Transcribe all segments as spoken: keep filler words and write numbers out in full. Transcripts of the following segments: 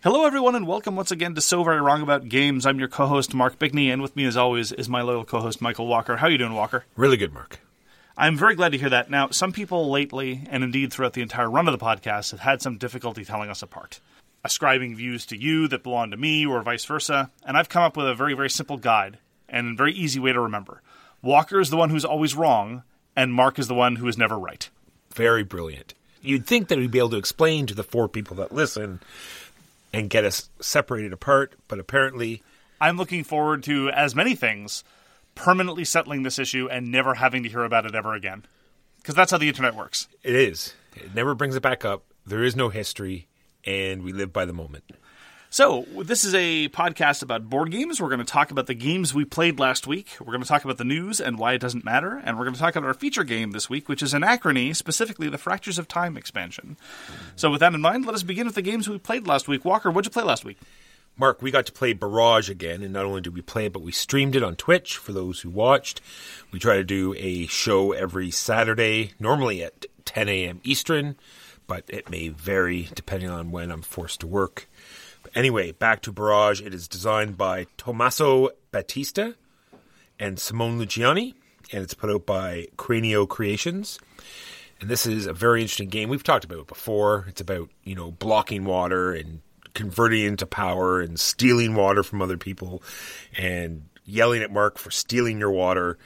Hello, everyone, and welcome once again to So Very Wrong About Games. I'm your co-host, Mark Bigney, and with me, as always, is my loyal co-host, Michael Walker. How are you doing, Walker? Really good, Mark. I'm very glad to hear that. Now, some people lately, and indeed throughout the entire run of the podcast, have had some difficulty telling us apart, ascribing views to you that belong to me, or vice versa, and I've come up with a very, very simple guide, and a very easy way to remember. Walker is the one who's always wrong, and Mark is the one who is never right. Very brilliant. You'd think that we'd be able to explain to the four people that listen and get us separated apart, but apparently... I'm looking forward to, as many things, permanently settling this issue and never having to hear about it ever again. Because that's how the internet works. It is. It never brings it back up. There is no history, and we live by the moment. So, this is a podcast about board games. We're going to talk about the games we played last week. We're going to talk about the news and why it doesn't matter. And we're going to talk about our feature game this week, which is Anachrony, specifically the Fractures of Time expansion. So, with that in mind, let us begin with the games we played last week. Walker, what'd you play last week? Mark, we got to play Barrage again, and not only did we play it, but we streamed it on Twitch for those who watched. We try to do a show every Saturday, normally at ten a.m. Eastern, but it may vary depending on when I'm forced to work. Anyway, back to Barrage. It is designed by Tommaso Battista and Simone Luciani, and it's put out by Cranio Creations. And this is a very interesting game. We've talked about it before. It's about, you know, blocking water and converting it into power and stealing water from other people and yelling at Mark for stealing your water.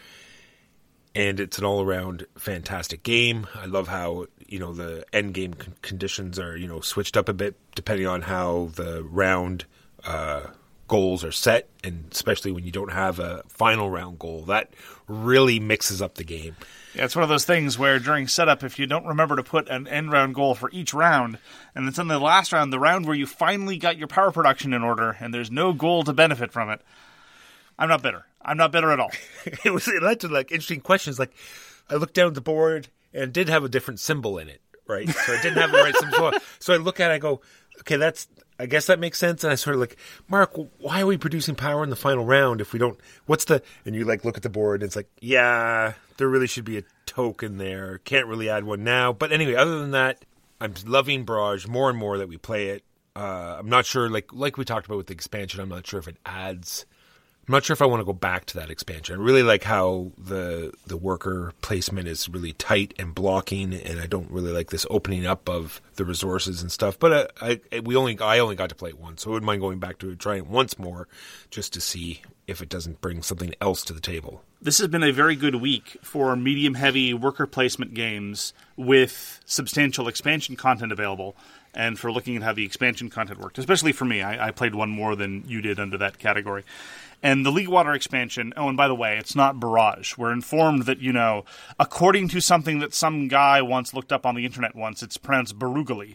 And it's an all-around fantastic game. I love how, you know, the end game con- conditions are, you know, switched up a bit depending on how the round uh, goals are set, and especially when you don't have a final round goal. That really mixes up the game. Yeah, it's one of those things where during setup, if you don't remember to put an end round goal for each round, and it's in the last round, the round where you finally got your power production in order, and there's no goal to benefit from it, I'm not bitter. I'm not bitter at all. It was it led to like interesting questions. Like I looked down at the board and it did have a different symbol in it, right? So I didn't have the right symbol. So I look at it, I go, okay, that's I guess that makes sense. And I sort of like, Mark, why are we producing power in the final round if we don't? What's the? And you like look at the board and it's like, yeah, there really should be a token there. Can't really add one now. But anyway, other than that, I'm loving Barrage more and more that we play it. Uh, I'm not sure, like like we talked about with the expansion. I'm not sure if it adds. I'm not sure if I want to go back to that expansion. I really like how the the worker placement is really tight and blocking, and I don't really like this opening up of the resources and stuff. But uh, I, I we only I only got to play it once, so I wouldn't mind going back to it, trying it once more, just to see if it doesn't bring something else to the table. This has been a very good week for medium-heavy worker placement games with substantial expansion content available, and for looking at how the expansion content worked, especially for me. I, I played one more than you did under that category. And the League Water expansion, oh, and by the way, it's not Barrage. We're informed that, you know, according to something that some guy once looked up on the internet once, it's pronounced Barugali.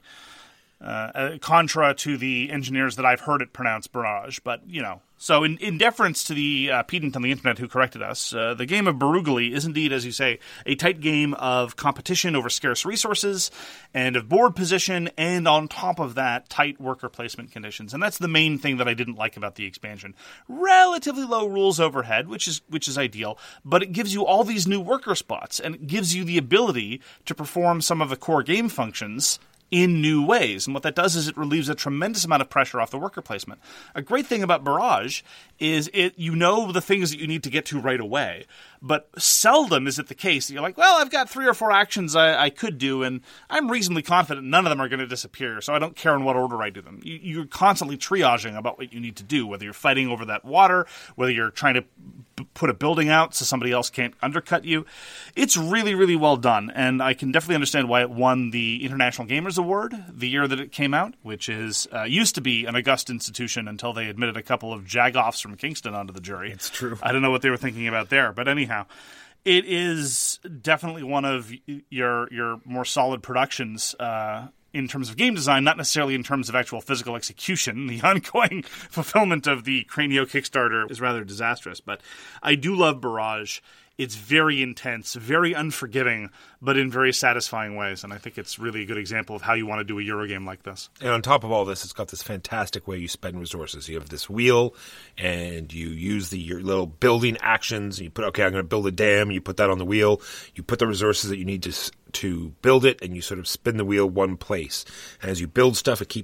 Uh, contra to the engineers that I've heard it pronounced Barrage. But, you know, so in, in deference to the uh, pedant on the internet who corrected us, uh, the game of Barugali is indeed, as you say, a tight game of competition over scarce resources and of board position, and on top of that, tight worker placement conditions. And that's the main thing that I didn't like about the expansion. Relatively low rules overhead, which is which is ideal, but it gives you all these new worker spots, and it gives you the ability to perform some of the core game functions in new ways. And what that does is it relieves a tremendous amount of pressure off the worker placement. A great thing about Barrage is it you know the things that you need to get to right away, but seldom is it the case that you're like, well, I've got three or four actions I, I could do, and I'm reasonably confident none of them are going to disappear, so I don't care in what order I do them. You, you're constantly triaging about what you need to do, whether you're fighting over that water, whether you're trying to b- put a building out so somebody else can't undercut you. It's really, really well done, and I can definitely understand why it won the International Gamers Award the year that it came out, which is uh, used to be an august institution until they admitted a couple of jagoffs from Kingston onto the jury. It's true. I don't know what they were thinking about there, but anyhow, it is definitely one of your your more solid productions uh, in terms of game design, not necessarily in terms of actual physical execution. The ongoing fulfillment of the Cranio Kickstarter is rather disastrous, but I do love Barrage. It's very intense, very unforgiving, but in very satisfying ways. And I think it's really a good example of how you want to do a Eurogame like this. And on top of all this, it's got this fantastic way you spend resources. You have this wheel, and you use the your little building actions. You put, okay, I'm going to build a dam. You put that on the wheel. You put the resources that you need to to build it, and you sort of spin the wheel one place. And as you build stuff, it keeps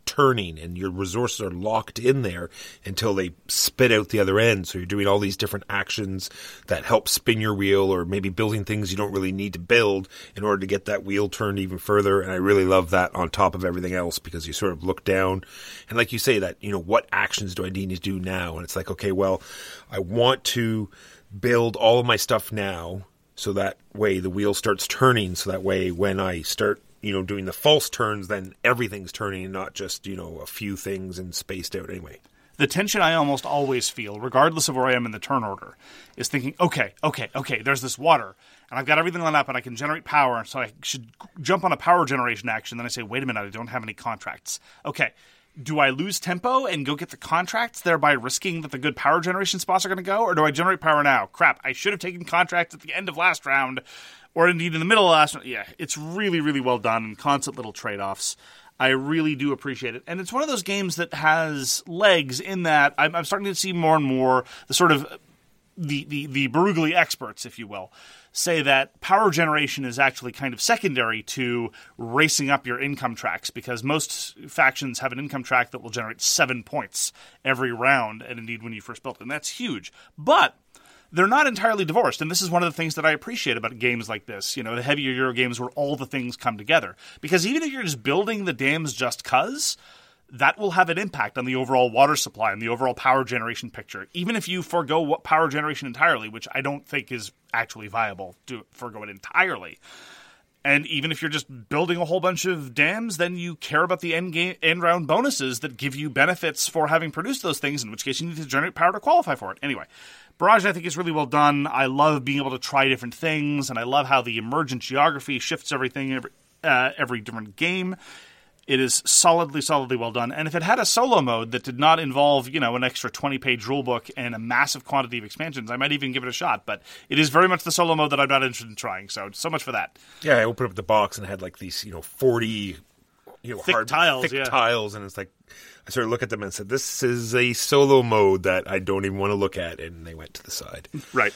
turning, and your resources are locked in there until they spit out the other end. So you're doing all these different actions that help spin your wheel, or maybe building things you don't really need to build in order to get that wheel turned even further. And I really love that on top of everything else, because you sort of look down and like you say that, you know, what actions do I need to do now? And it's like, okay, well, I want to build all of my stuff now, so that way the wheel starts turning, so that way when I start, you know, doing the false turns, then everything's turning, not just, you know, a few things and spaced out anyway. The tension I almost always feel, regardless of where I am in the turn order, is thinking, okay, okay, okay, there's this water, and I've got everything lined up, and I can generate power, so I should jump on a power generation action. Then I say, wait a minute, I don't have any contracts. Okay, do I lose tempo and go get the contracts, thereby risking that the good power generation spots are going to go? Or do I generate power now? Crap, I should have taken contracts at the end of last round, or indeed in the middle of last round. Yeah, it's really, really well done, and constant little trade-offs. I really do appreciate it. And it's one of those games that has legs in that I'm, I'm starting to see more and more the sort of the, the, the Berugli experts, if you will, say that power generation is actually kind of secondary to racing up your income tracks, because most factions have an income track that will generate seven points every round, and indeed when you first built it, and that's huge. But they're not entirely divorced, and this is one of the things that I appreciate about games like this, you know, the heavier Euro games where all the things come together. Because even if you're just building the dams just cuz, that will have an impact on the overall water supply and the overall power generation picture. Even if you forego power generation entirely, which I don't think is actually viable to forego it entirely. And even if you're just building a whole bunch of dams, then you care about the end game, end round bonuses that give you benefits for having produced those things, in which case you need to generate power to qualify for it. Anyway, Barrage, I think, is really well done. I love being able to try different things, and I love how the emergent geography shifts everything every, uh, every different game. It is solidly, solidly well done. And if it had a solo mode that did not involve, you know, an extra twenty-page rulebook and a massive quantity of expansions, I might even give it a shot. But it is very much the solo mode that I'm not interested in trying. So, so much for that. Yeah, I opened up the box and it had like these, you know, forty, you know, thick hard, tiles, thick yeah. tiles, and it's like, I sort of look at them and said, "This is a solo mode that I don't even want to look at," and they went to the side. Right.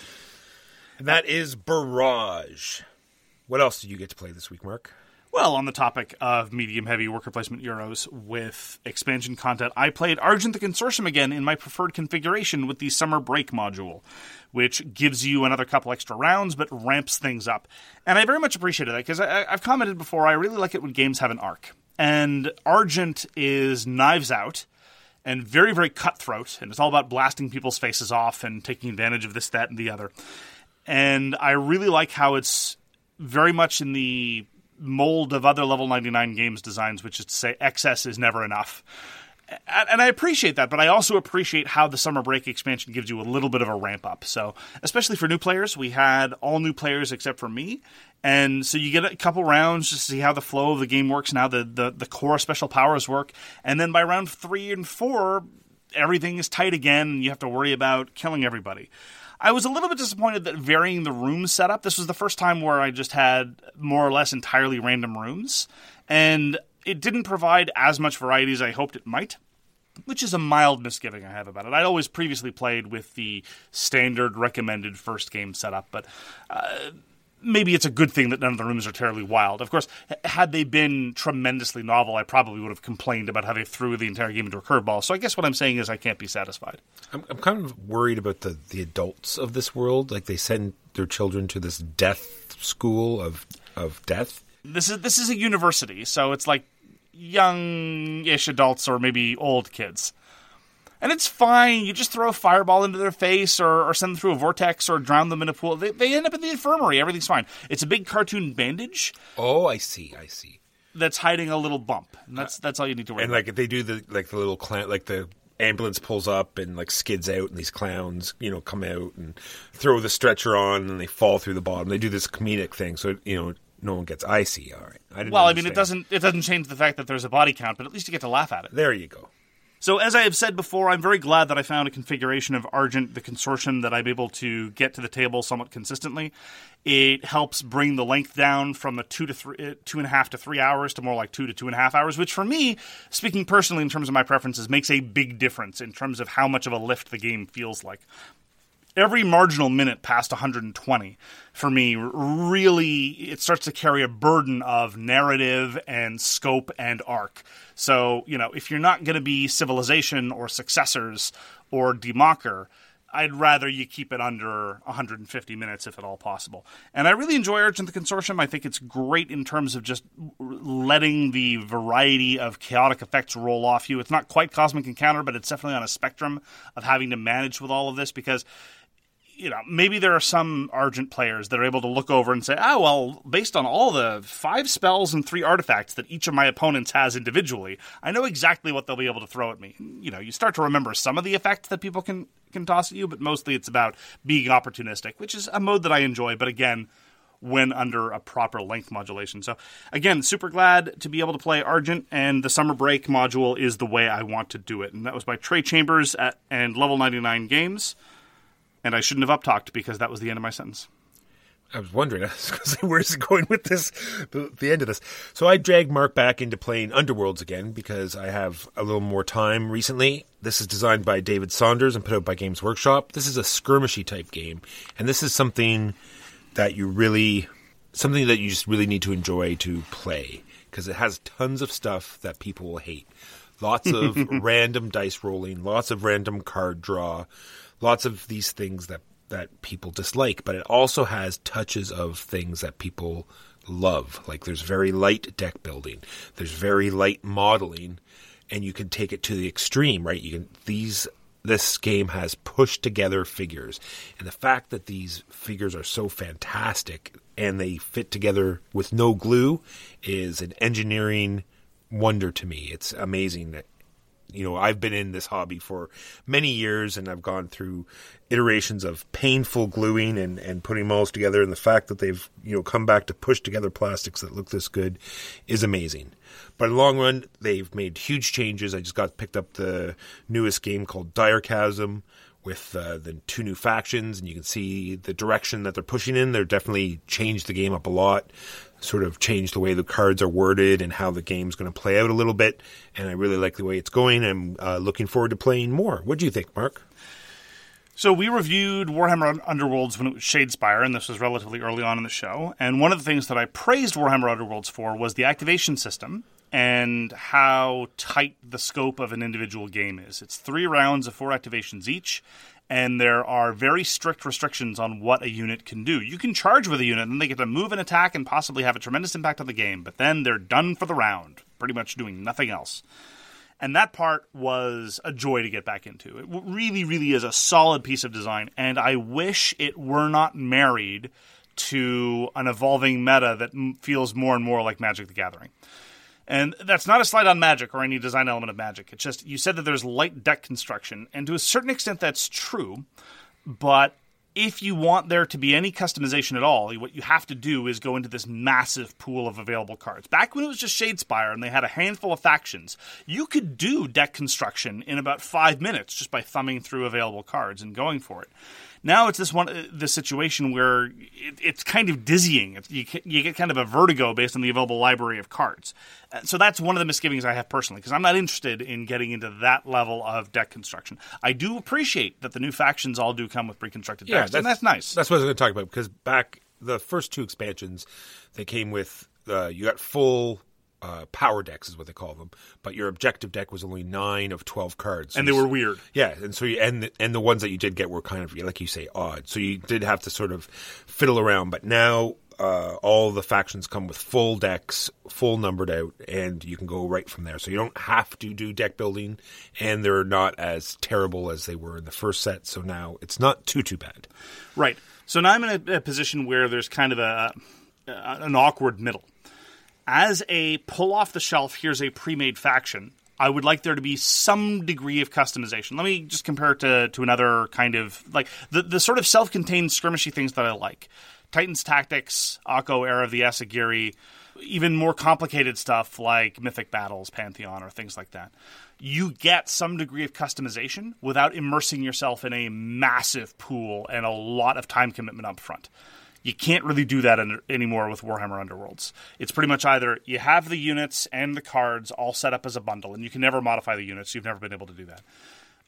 And that is Barrage. What else did you get to play this week, Mark? Well, on the topic of medium-heavy worker placement Euros with expansion content, I played Argent the Consortium again in my preferred configuration with the Summer Break module, which gives you another couple extra rounds but ramps things up. And I very much appreciated that, because I've commented before, I really like it when games have an arc. And Argent is Knives Out and very, very cutthroat, and it's all about blasting people's faces off and taking advantage of this, that, and the other. And I really like how it's very much in the mold of other Level ninety-nine games designs, which is to say excess is never enough. And I appreciate that, but I also appreciate how the Summer Break expansion gives you a little bit of a ramp up. So, especially for new players, we had all new players except for me. And so you get a couple rounds just to see how the flow of the game works, now the, the, the core special powers work. And then by round three and four, everything is tight again, and you have to worry about killing everybody. I was a little bit disappointed that varying the room setup, this was the first time where I just had more or less entirely random rooms, and it didn't provide as much variety as I hoped it might, which is a mild misgiving I have about it. I'd always previously played with the standard recommended first game setup, but uh, maybe it's a good thing that none of the rooms are terribly wild. Of course, had they been tremendously novel, I probably would have complained about how they threw the entire game into a curveball. So I guess what I'm saying is I can't be satisfied. I'm, I'm kind of worried about the, the adults of this world. Like, they send their children to this death school of of death. This is this is a university, so it's like young-ish adults or maybe old kids. And it's fine. You just throw a fireball into their face or, or send them through a vortex or drown them in a pool. They, they end up in the infirmary. Everything's fine. It's a big cartoon bandage. Oh, I see. I see. That's hiding a little bump. And that's that's all you need to worry and, about. And, like, they do the, like, the little clown, like, the ambulance pulls up and, like, skids out, and these clowns, you know, come out and throw the stretcher on, and they fall through the bottom. They do this comedic thing, so, you know, no one gets icy. All right. I didn't well, understand. I mean, it doesn't it doesn't change the fact that there's a body count, but at least you get to laugh at it. There you go. So, as I have said before, I'm very glad that I found a configuration of Argent, the Consortium, that I'm able to get to the table somewhat consistently. It helps bring the length down from the two to three, two and a half to three hours to more like two to two and a half hours, which for me, speaking personally in terms of my preferences, makes a big difference in terms of how much of a lift the game feels like. every marginal minute past one hundred twenty, for me, really, it starts to carry a burden of narrative and scope and arc. So, you know, if you're not going to be Civilization or Successors or Democker, I'd rather you keep it under one hundred fifty minutes if at all possible. And I really enjoy Argent the Consortium. I think it's great in terms of just letting the variety of chaotic effects roll off you. It's not quite Cosmic Encounter, but it's definitely on a spectrum of having to manage with all of this because, you know, maybe there are some Argent players that are able to look over and say, oh, well, based on all the five spells and three artifacts that each of my opponents has individually, I know exactly what they'll be able to throw at me. You know, you start to remember some of the effects that people can, can toss at you, but mostly it's about being opportunistic, which is a mode that I enjoy, but again, when under a proper length modulation. So, again, super glad to be able to play Argent, and the Summer Break module is the way I want to do it. And that was by Trey Chambers at, and Level ninety-nine Games. And I shouldn't have uptalked because that was the end of my sentence. I was wondering, I was going to say, where's it going with this, the, the end of this? So I dragged Mark back into playing Underworlds again because I have a little more time recently. This is designed by David Saunders and put out by Games Workshop. This is a skirmishy type game. And this is something that you really, something that you just really need to enjoy to play because it has tons of stuff that people will hate. Lots of random dice rolling, lots of random card draw, lots of these things that, that people dislike, but it also has touches of things that people love. Like there's very light deck building, there's very light modeling, and you can take it to the extreme, right? You can these this game has pushed together figures, and the fact that these figures are so fantastic and they fit together with no glue is an engineering wonder to me. It's amazing that. You know, I've been in this hobby for many years, and I've gone through iterations of painful gluing and, and putting molds together, and the fact that they've, you know, come back to push together plastics that look this good is amazing. But in the long run, they've made huge changes. I just got picked up the newest game called Dire Chasm with uh, the two new factions, and you can see the direction that they're pushing in. They're definitely changed the game up a lot, sort of changed the way the cards are worded and how the game's going to play out a little bit. And I really like the way it's going. I'm uh, looking forward to playing more. What do you think, Mark? So we reviewed Warhammer Underworlds when it was Shadespire, and this was relatively early on in the show. And one of the things that I praised Warhammer Underworlds for was the activation system and how tight the scope of an individual game is. It's three rounds of four activations each, and there are very strict restrictions on what a unit can do. You can charge with a unit, and they get to move and attack and possibly have a tremendous impact on the game, but then they're done for the round, pretty much doing nothing else. And that part was a joy to get back into. It really, really is a solid piece of design, and I wish it were not married to an evolving meta that feels more and more like Magic the Gathering. And that's not a slight on Magic or any design element of Magic. It's just, you said that there's light deck construction, and to a certain extent that's true, but if you want there to be any customization at all, what you have to do is go into this massive pool of available cards. Back when it was just Shadespire and they had a handful of factions, you could do deck construction in about five minutes just by thumbing through available cards and going for it. Now it's this one, this situation where it, it's kind of dizzying. It's, you, you get kind of a vertigo based on the available library of cards. So that's one of the misgivings I have personally, because I'm not interested in getting into that level of deck construction. I do appreciate that the new factions all do come with pre-constructed yeah, decks, and that's nice. That's what I was going to talk about, because back the first two expansions, they came with, uh, you got full... Uh, power decks is what they call them, but your objective deck was only nine of twelve cards, so and they were weird. Yeah, and so you, and the, and the ones that you did get were kind of, like you say, odd. So you did have to sort of fiddle around. But now uh, all the factions come with full decks, full numbered out, and you can go right from there. So you don't have to do deck building, and they're not as terrible as they were in the first set. So now it's not too too bad. Right. So now I'm in a, a position where there's kind of a, a an awkward middle. As a pull-off-the-shelf, here's a pre-made faction, I would like there to be some degree of customization. Let me just compare it to, to another kind of, like, the, the sort of self-contained skirmishy things that I like. Titans Tactics, Akko, Era of the Asagiri, even more complicated stuff like Mythic Battles, Pantheon, or things like that. You get some degree of customization without immersing yourself in a massive pool and a lot of time commitment up front. You can't really do that in, anymore with Warhammer Underworlds. It's pretty much either you have the units and the cards all set up as a bundle, and you can never modify the units. You've never been able to do that.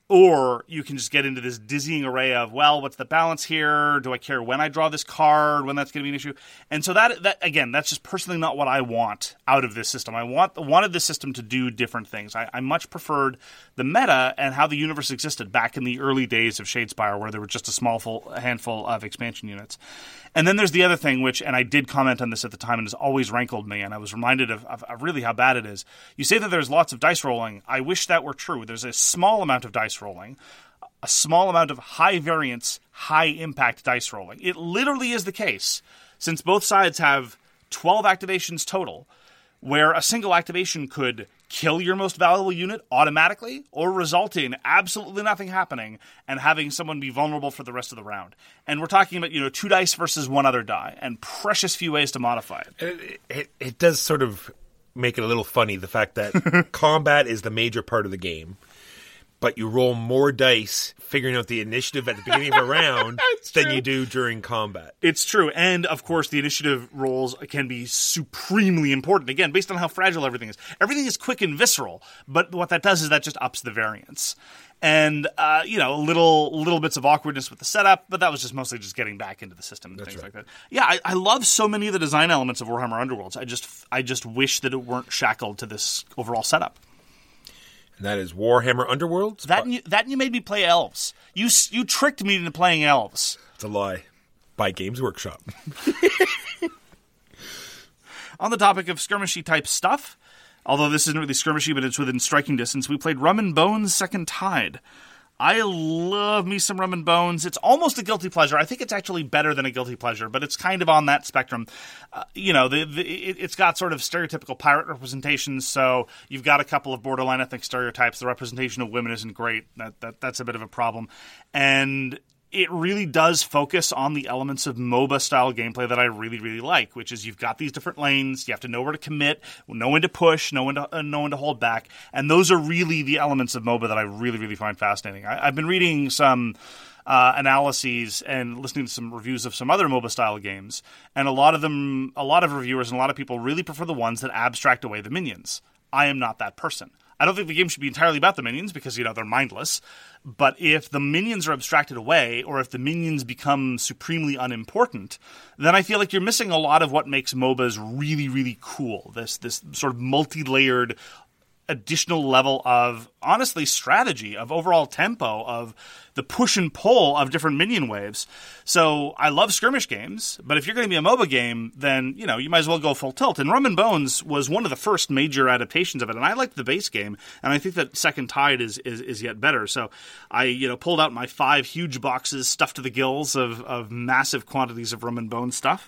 Or you can just get into this dizzying array of, well, what's the balance here? Do I care when I draw this card, when that's going to be an issue? And so that, that again, that's just personally not what I want out of this system. I want wanted this system to do different things. I, I much preferred the meta and how the universe existed back in the early days of Shadespire, where there were just a small full, a handful of expansion units. And then there's the other thing, which, and I did comment on this at the time, and has always rankled me, and I was reminded of, of, of really how bad it is. You say that there's lots of dice rolling. I wish that were true. There's a small amount of dice rolling, a small amount of high variance, high impact dice rolling. It literally is the case, since both sides have twelve activations total, where a single activation could kill your most valuable unit automatically or result in absolutely nothing happening and having someone be vulnerable for the rest of the round. And we're talking about, you know, two dice versus one other die and precious few ways to modify it. It, it, it does sort of make it a little funny, the fact that combat is the major part of the game, but you roll more dice figuring out the initiative at the beginning of a round than you do during combat. It's true. And, of course, the initiative rolls can be supremely important, again, based on how fragile everything is. Everything is quick and visceral, but what that does is that just ups the variance. And, uh, you know, little little bits of awkwardness with the setup, but that was just mostly just getting back into the system and That's things right. like that. Yeah, I, I love so many of the design elements of Warhammer Underworlds. I just I just wish that it weren't shackled to this overall setup. And that is Warhammer Underworlds. That and you, that and you made me play elves. You you tricked me into playing elves. It's a lie. By Games Workshop. On the topic of skirmishy type stuff, although this isn't really skirmishy, but it's within striking distance, we played Rum and Bones Second Tide. I love me some Rum and Bones. It's almost a guilty pleasure. I think it's actually better than a guilty pleasure, but it's kind of on that spectrum. Uh, you know, the, the, it, it's got sort of stereotypical pirate representations, so you've got a couple of borderline ethnic stereotypes. The representation of women isn't great. That, that That's a bit of a problem. And it really does focus on the elements of MOBA-style gameplay that I really, really like, which is you've got these different lanes, you have to know where to commit, know when to push, know when to, uh, know when to hold back, and those are really the elements of MOBA that I really, really find fascinating. I, I've been reading some uh, analyses and listening to some reviews of some other MOBA-style games, and a lot of them, a lot of reviewers and a lot of people really prefer the ones that abstract away the minions. I am not that person. I don't think the game should be entirely about the minions because, you know, they're mindless. But if the minions are abstracted away or if the minions become supremely unimportant, then I feel like you're missing a lot of what makes MOBAs really, really cool. This this sort of multi-layered additional level of, honestly, strategy, of overall tempo, of the push and pull of different minion waves. So I love skirmish games, but if you're going to be a MOBA game, then, you know, you might as well go full tilt. And Rum and Bones was one of the first major adaptations of it, and I liked the base game, and I think that Second Tide is, is, is yet better. So I, you know, pulled out my five huge boxes stuffed to the gills of, of massive quantities of Rum and Bones stuff.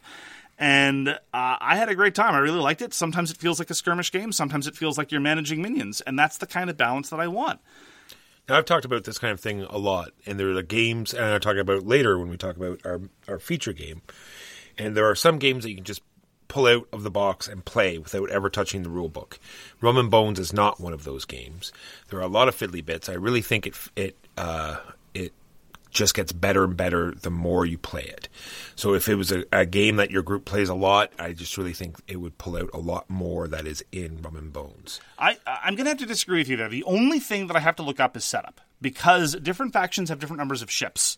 And uh, I had a great time. I really liked it. Sometimes it feels like a skirmish game. Sometimes it feels like you're managing minions. And that's the kind of balance that I want. Now, I've talked about this kind of thing a lot. And there are the games, and I'll talk about later when we talk about our, our feature game. And there are some games that you can just pull out of the box and play without ever touching the rule book. Rum and Bones is not one of those games. There are a lot of fiddly bits. I really think it it uh, it just gets better and better the more you play it. So if it was a, a game that your group plays a lot, I just really think it would pull out a lot more that is in Rum and Bones. I, I'm going to have to disagree with you there. The only thing that I have to look up is setup, because different factions have different numbers of ships.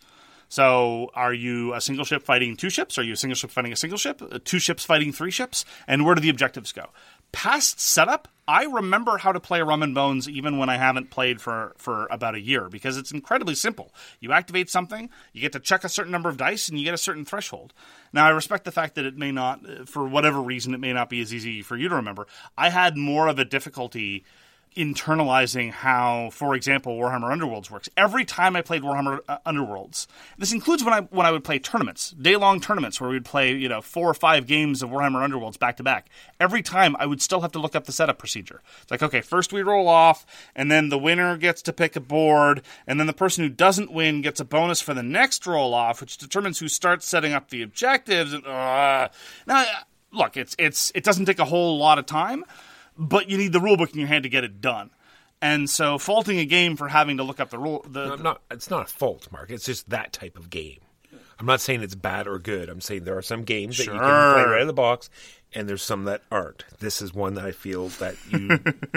So are you a single ship fighting two ships? Are you a single ship fighting a single ship? Two ships fighting three ships? And where do the objectives go? Past setup, I remember how to play Rum and Bones even when I haven't played for, for about a year, because it's incredibly simple. You activate something, you get to check a certain number of dice, and you get a certain threshold. Now, I respect the fact that it may not, for whatever reason, it may not be as easy for you to remember. I had more of a difficulty internalizing how, for example, Warhammer Underworlds works. Every time I played Warhammer uh, Underworlds, this includes when I when I would play tournaments, day-long tournaments where we'd play, you know, four or five games of Warhammer Underworlds back to back. Every time I would still have to look up the setup procedure. It's like, okay, first we roll off, and then the winner gets to pick a board, and then the person who doesn't win gets a bonus for the next roll off, which determines who starts setting up the objectives. And uh, now, look, it's it's it doesn't take a whole lot of time, but you need the rulebook in your hand to get it done. And so faulting a game for having to look up the rule... The, no, I'm not, it's not a fault, Mark. It's just that type of game. I'm not saying it's bad or good. I'm saying there are some games sure. that you can play right out of the box, and there's some that aren't. This is one that I feel that you... you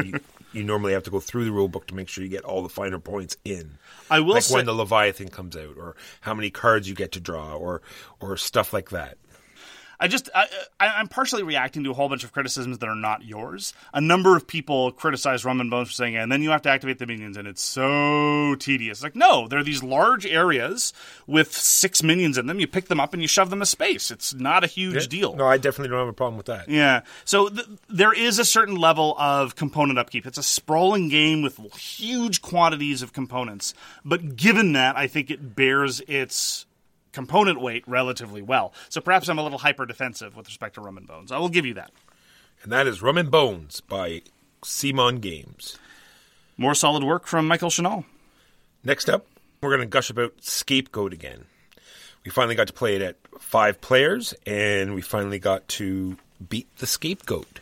you normally have to go through the rule book to make sure you get all the finer points in. I will like say, when the Leviathan comes out, or how many cards you get to draw, or or stuff like that. I just, I, I, I'm partially reacting to a whole bunch of criticisms that are not yours. A number of people criticize Rum and Bones for saying, and then you have to activate the minions, and it's so tedious. Like, no, there are these large areas with six minions in them. You pick them up and you shove them to space. It's not a huge Yeah. deal. No, I definitely don't have a problem with that. Yeah. So th- there is a certain level of component upkeep. It's a sprawling game with huge quantities of components. But given that, I think it bears its component weight relatively well. So perhaps I'm a little hyper defensive with respect to Rum and Bones. I will give you that. And that is Rum and Bones by Simon Games. More solid work from Michael Chanel. Next up, we're going to gush about Scapegoat again. We finally got to play it at five players, and we finally got to beat the Scapegoat.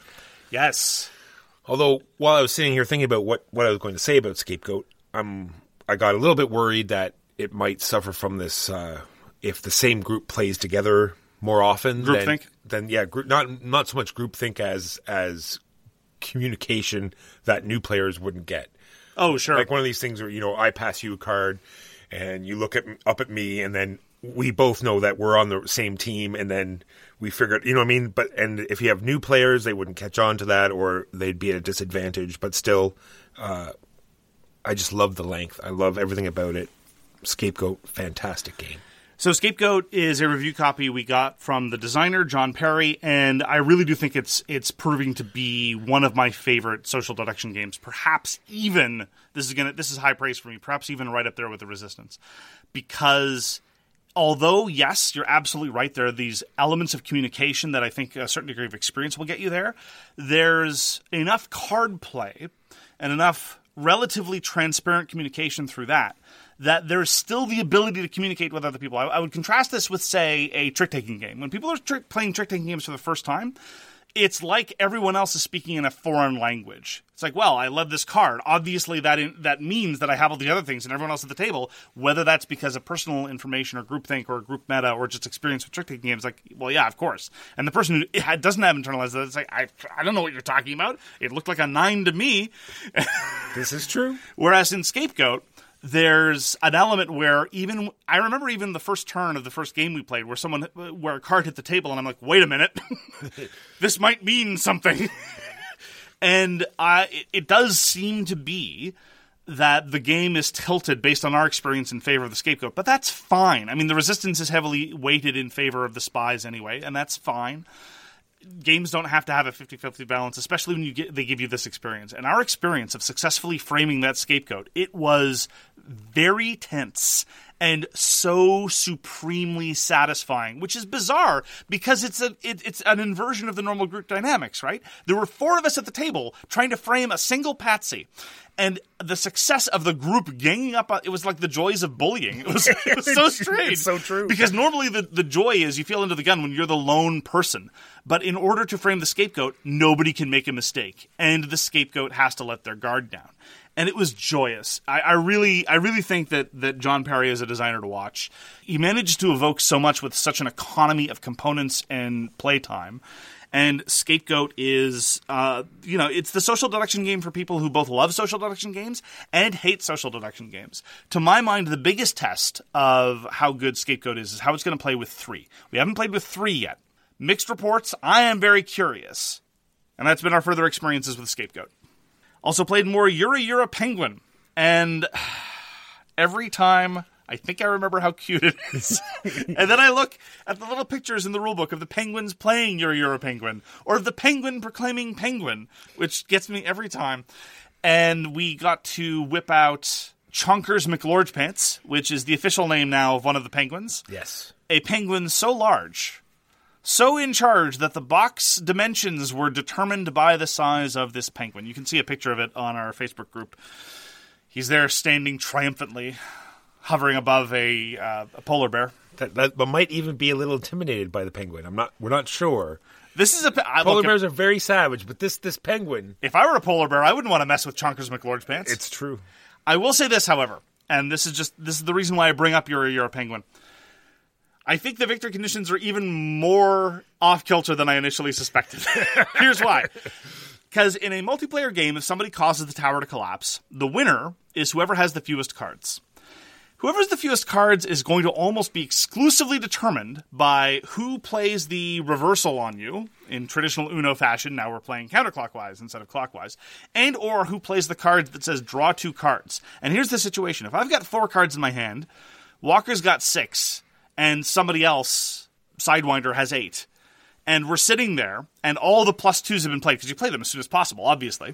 Yes. Although, while I was sitting here thinking about what, what I was going to say about Scapegoat, I'm, I got a little bit worried that it might suffer from this uh, if the same group plays together more often. Groupthink? Then, then yeah, group, not not so much groupthink as as communication that new players wouldn't get. Oh, sure. Like one of these things where, you know, I pass you a card and you look at up at me, and then we both know that we're on the same team, and then we figure, you know what I mean? But and if you have new players, they wouldn't catch on to that, or they'd be at a disadvantage. But still, uh, I just love the length. I love everything about it. Scapegoat, fantastic game. So Scapegoat is a review copy we got from the designer, John Perry, and I really do think it's it's proving to be one of my favorite social deduction games. Perhaps even, this is gonna this is high praise for me, perhaps even right up there with the Resistance. Because although, yes, you're absolutely right, there are these elements of communication that I think a certain degree of experience will get you there, there's enough card play and enough relatively transparent communication through that, that there's still the ability to communicate with other people. I, I would contrast this with, say, a trick-taking game. When people are trick, playing trick-taking games for the first time, it's like everyone else is speaking in a foreign language. It's like, well, I love this card. Obviously, that in, that means that I have all the other things and everyone else at the table, whether that's because of personal information or groupthink or group meta or just experience with trick-taking games. Like, well, yeah, of course. And the person who doesn't have internalized that, it's like, I, I don't know what you're talking about. It looked like a nine to me. This is true. Whereas in Scapegoat, there's an element where even I remember even the first turn of the first game we played where someone where a card hit the table and I'm like, wait a minute, this might mean something. And uh, it, it does seem to be that the game is tilted based on our experience in favor of the Scapegoat, but that's fine. I mean, the Resistance is heavily weighted in favor of the Spies anyway, and that's fine. Games don't have to have a fifty-fifty balance, especially when you get, they give you this experience. And our experience of successfully framing that Scapegoat, it was very tense and so supremely satisfying, which is bizarre because it's a it, it's an inversion of the normal group dynamics, right? There were four of us at the table trying to frame a single patsy. And the success of the group ganging up, on, it was like the joys of bullying. It was, it was so strange. It's so true. Because normally the, the joy is you feel under the gun when you're the lone person. But in order to frame the Scapegoat, nobody can make a mistake. And the Scapegoat has to let their guard down. And it was joyous. I, I really I really think that, that John Perry is a designer to watch. He manages to evoke so much with such an economy of components and playtime. And Scapegoat is, uh, you know, it's the social deduction game for people who both love social deduction games and hate social deduction games. To my mind, the biggest test of how good Scapegoat is is how it's going to play with three. We haven't played with three yet. Mixed reports, I am very curious. And that's been our further experiences with Scapegoat. Also played more Yura Yura Penguin. And every time I think I remember how cute it is. And then I look at the little pictures in the rulebook of the penguins playing Yura Yura Penguin, or of the penguin proclaiming penguin, which gets me every time. And we got to whip out Chonkers McLord's Pants, which is the official name now of one of the penguins. Yes. A penguin so large, so in charge that the box dimensions were determined by the size of this penguin. You can see a picture of it on our Facebook group. He's there standing triumphantly, hovering above a, uh, a polar bear. That, that but might even be a little intimidated by the penguin. I'm not. We're not sure. This is a I, polar look, bears if, are very savage, but this this penguin. If I were a polar bear, I wouldn't want to mess with Chonkers McLord's Pants. It's true. I will say this, however, and this is just this is the reason why I bring up Yura Yura Penguin. I think the victory conditions are even more off kilter than I initially suspected. Here's why. Because in a multiplayer game, if somebody causes the tower to collapse, the winner is whoever has the fewest cards. Whoever has the fewest cards is going to almost be exclusively determined by who plays the reversal on you in traditional Uno fashion. Now we're playing counterclockwise instead of clockwise. And or who plays the card that says draw two cards. And here's the situation. If I've got four cards in my hand, Walker's got six, and somebody else, Sidewinder, has eight. And we're sitting there, and all the plus twos have been played, because you play them as soon as possible, obviously.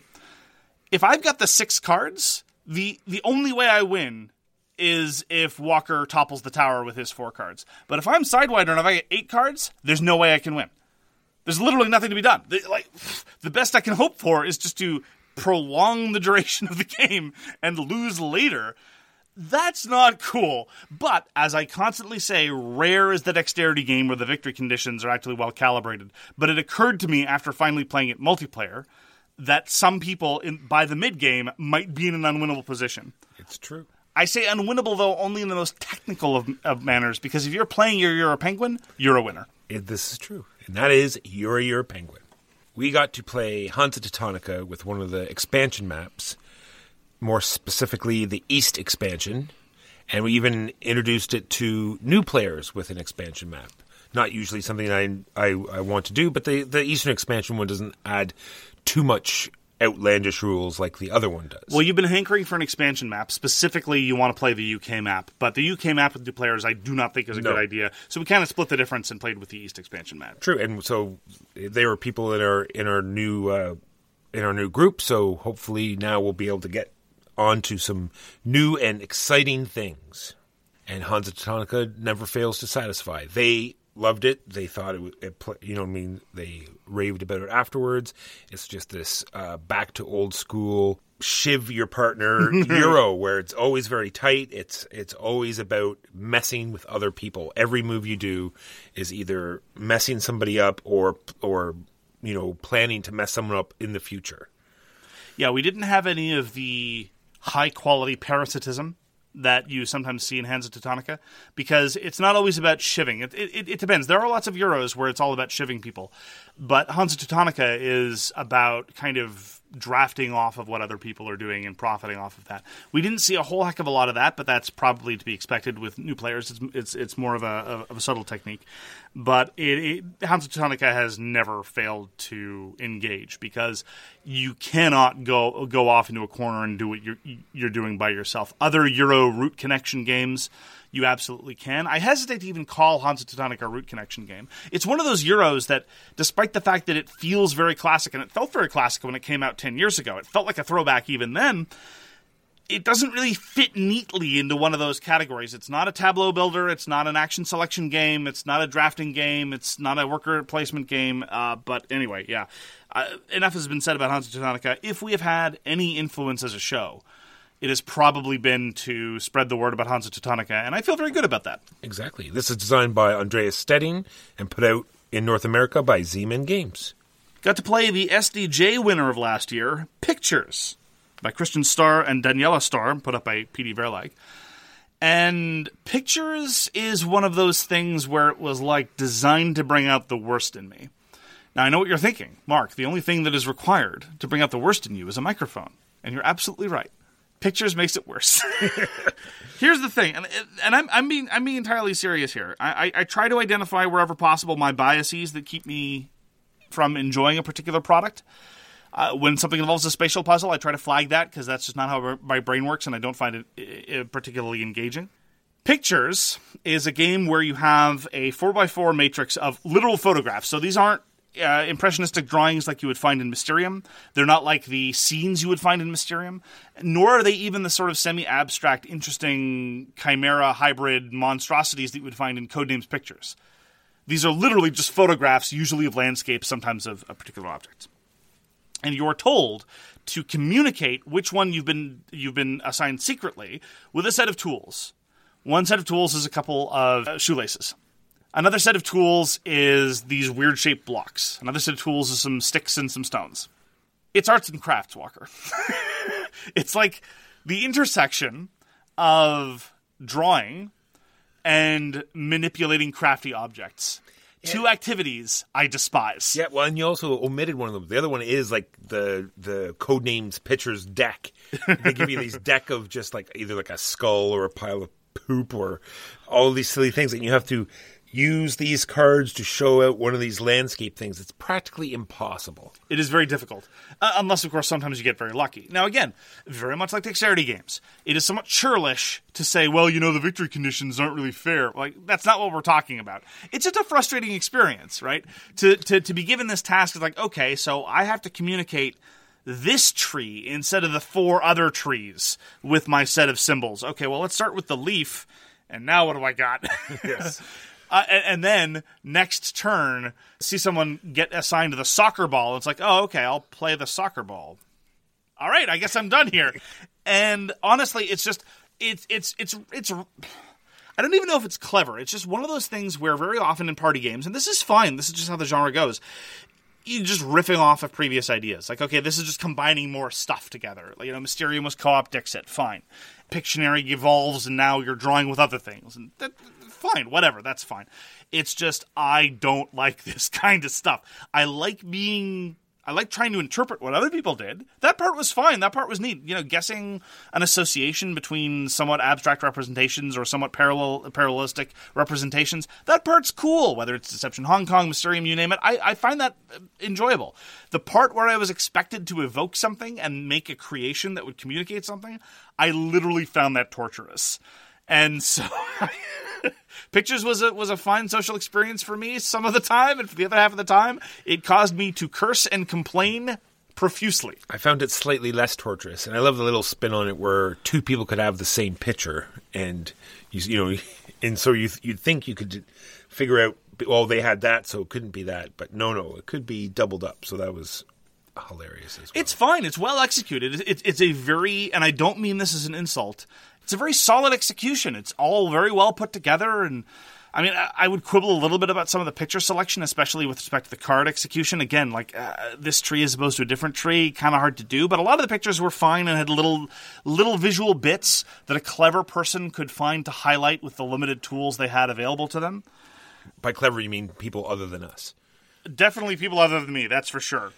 If I've got the six cards, the the only way I win is if Walker topples the tower with his four cards. But if I'm Sidewinder and if I get eight cards, there's no way I can win. There's literally nothing to be done. The, like, the best I can hope for is just to prolong the duration of the game and lose later. That's not cool. But, as I constantly say, rare is the dexterity game where the victory conditions are actually well calibrated. But it occurred to me after finally playing it multiplayer that some people in, by the mid-game might be in an unwinnable position. It's true. I say unwinnable, though, only in the most technical of, of manners, because if you're playing your You're a Penguin, you're a winner. It, this is true. And that is You're a You're a Penguin. We got to play Hansa Teutonica with one of the expansion maps, more specifically the East expansion, and we even introduced it to new players with an expansion map. Not usually something I I, I want to do, but the, the Eastern expansion one doesn't add too much outlandish rules like the other one does. Well, you've been hankering for an expansion map. Specifically, you want to play the U K map. But the U K map with two players I do not think is a no. good idea. So we kind of split the difference and played with the East expansion map. True, and so there were people in our in our new uh, in our new group, so hopefully now we'll be able to get onto some new and exciting things. And Hansa Teutonica never fails to satisfy. They loved it. They thought it, it you know, I mean, they raved about it afterwards. It's just this uh, back to old school shiv your partner Euro, where it's always very tight. It's it's always about messing with other people. Every move you do is either messing somebody up or or you know planning to mess someone up in the future. Yeah, we didn't have any of the high quality parasitism that you sometimes see in Hansa Teutonica, because it's not always about shivving. It, it, it depends. There are lots of Euros where it's all about shivving people, but Hansa Teutonica is about kind of drafting off of what other people are doing and profiting off of that. We didn't see a whole heck of a lot of that, but that's probably to be expected with new players. It's it's, it's more of a, of a subtle technique. But it, it, Hansa Teutonica has never failed to engage, because you cannot go go off into a corner and do what you're you're doing by yourself. Other Euro root connection games, you absolutely can. I hesitate to even call Hansa Teutonica a root connection game. It's one of those Euros that, despite the fact that it feels very classic, and it felt very classic when it came out ten years ago, it felt like a throwback even then, it doesn't really fit neatly into one of those categories. It's not a tableau builder. It's not an action selection game. It's not a drafting game. It's not a worker placement game. Uh, but anyway, yeah. Uh, enough has been said about Hansa Teutonica. If we have had any influence as a show, it has probably been to spread the word about Hansa Teutonica, and I feel very good about that. Exactly. This is designed by Andreas Stedding and put out in North America by Z-Man Games. Got to play the S D J winner of last year, Pictures, by Christian Starr and Daniela Starr, put up by P D Verlag. And Pictures is one of those things where it was like designed to bring out the worst in me. Now, I know what you're thinking. Mark, the only thing that is required to bring out the worst in you is a microphone. And you're absolutely right. Pictures makes it worse. Here's the thing, and and I'm I'm being I'm being entirely serious here. I, I, I try to identify wherever possible my biases that keep me from enjoying a particular product. Uh, when something involves a spatial puzzle, I try to flag that, because that's just not how my brain works, and I don't find it uh, particularly engaging. Pictures is a game where you have a four by four matrix of literal photographs. So these aren't Uh, impressionistic drawings like you would find in Mysterium. They're not like the scenes you would find in Mysterium, nor are they even the sort of semi-abstract, interesting chimera hybrid monstrosities that you would find in Codenames Pictures. These are literally just photographs, usually of landscapes, sometimes of, of particular objects. And you're told to communicate which one you've been you've been assigned secretly with a set of tools. One set of tools is a couple of uh, shoelaces. Another set of tools is these weird-shaped blocks. Another set of tools is some sticks and some stones. It's arts and crafts, Walker. It's like the intersection of drawing and manipulating crafty objects. Two activities I despise. Yeah, well, and you also omitted one of them. The other one is like the the Codenames Pitcher's deck. They give you these deck of just like either like a skull or a pile of poop or all these silly things, and you have to use these cards to show out one of these landscape things. It's practically impossible. It is very difficult. Uh, unless, of course, sometimes you get very lucky. Now, again, very much like dexterity games, it is somewhat churlish to say, well, you know, the victory conditions aren't really fair. Like, that's not what we're talking about. It's just a frustrating experience, right? To, to, to be given this task is like, okay, so I have to communicate this tree instead of the four other trees with my set of symbols. Okay, well, let's start with the leaf, and now what do I got? Yes. Uh, and, and then, next turn, see someone get assigned to the soccer ball. It's like, oh, okay, I'll play the soccer ball. All right, I guess I'm done here. And honestly, it's just, it's, it's, it's, it's, I don't even know if it's clever. It's just one of those things where very often in party games, and this is fine, this is just how the genre goes, you're just riffing off of previous ideas. Like, okay, this is just combining more stuff together. Like, you know, Mysterium was co-op Dixit, fine. Pictionary evolves, and now you're drawing with other things. And that, fine, whatever, that's fine. It's just, I don't like this kind of stuff. I like being, I like trying to interpret what other people did. That part was fine, that part was neat. You know, guessing an association between somewhat abstract representations or somewhat parallel, parallelistic representations, that part's cool. Whether it's Deception Hong Kong, Mysterium, you name it, I, I find that enjoyable. The part where I was expected to evoke something and make a creation that would communicate something, I literally found that torturous. And so... Pictures was a was a fine social experience for me some of the time, and for the other half of the time, it caused me to curse and complain profusely. I found it slightly less torturous, and I love the little spin on it where two people could have the same picture, and you, you know, and so you you'd think you could figure out, well, they had that, so it couldn't be that, but no, no, it could be doubled up. So that was hilarious as well. It's fine. It's well executed. It, it's a very, and I don't mean this as an insult, it's a very solid execution. It's all very well put together, and I mean, I, I would quibble a little bit about some of the picture selection, especially with respect to the card execution. Again, like, uh, this tree as opposed to a different tree, kind of hard to do, but a lot of the pictures were fine and had little little visual bits that a clever person could find to highlight with the limited tools they had available to them. By clever, you mean people other than us. Definitely people other than me, that's for sure.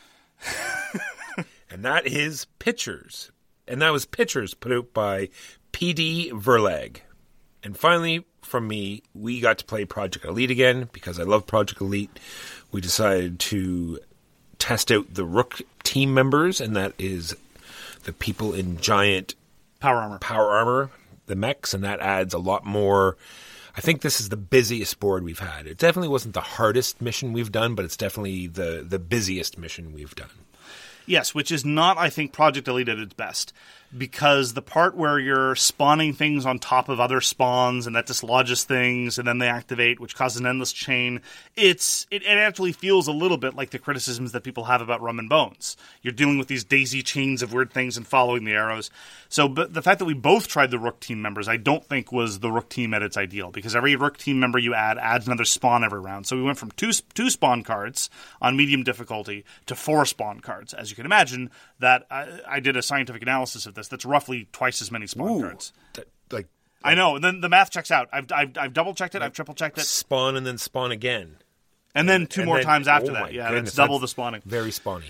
And that is Pictures. And that was Pictures put out by P D Verlag. And finally, from me, we got to play Project Elite again because I love Project Elite. We decided to test out the Rook team members, and that is the people in giant power armor. Power armor, the mechs, and that adds a lot more. I think this is the busiest board we've had. It definitely wasn't the hardest mission we've done, but it's definitely the, the busiest mission we've done. Yes, which is not, I think, Project Elite at its best. Because the part where you're spawning things on top of other spawns and that dislodges things and then they activate, which causes an endless chain, it's it, it actually feels a little bit like the criticisms that people have about Rum and Bones. You're dealing with these daisy chains of weird things and following the arrows. So but the fact that we both tried the Rook team members, I don't think was the Rook team at its ideal. Because every Rook team member you add adds another spawn every round. So we went from two, two spawn cards on medium difficulty to four spawn cards. As you can imagine, that I, I did a scientific analysis of this. That's roughly twice as many spawn Ooh, cards. That, like I know, and then the math checks out. I've I've, I've double checked it. I've triple checked it. Spawn and then spawn again, and then two and more then, times after oh that. Yeah, goodness, that's double that's the spawning. Very spawny.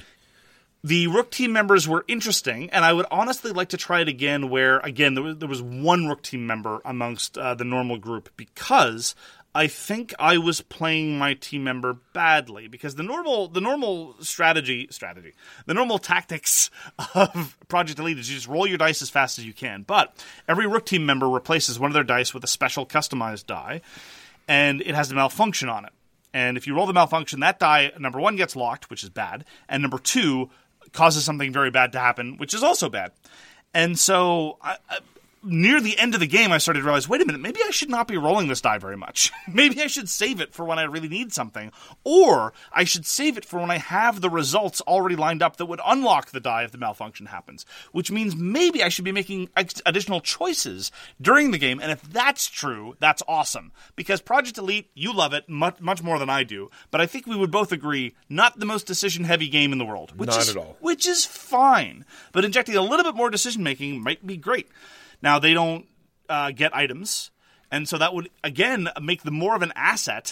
The Rook team members were interesting, and I would honestly like to try it again. Where again there was, there was one Rook team member amongst uh, the normal group because I think I was playing my team member badly because the normal the normal strategy strategy the normal tactics of Project Elite is you just roll your dice as fast as you can. But every Rook team member replaces one of their dice with a special customized die, and it has a malfunction on it. And if you roll the malfunction, that die number one gets locked, which is bad, and number two causes something very bad to happen, which is also bad. And so I, I, near the end of the game, I started to realize, wait a minute, maybe I should not be rolling this die very much. Maybe I should save it for when I really need something. Or I should save it for when I have the results already lined up that would unlock the die if the malfunction happens. Which means maybe I should be making additional choices during the game. And if that's true, that's awesome. Because Project Elite, you love it much, much more than I do. But I think we would both agree, not the most decision-heavy game in the world. Which not is, at all. Which is fine. But injecting a little bit more decision-making might be great. Now, they don't uh, get items, and so that would, again, make them more of an asset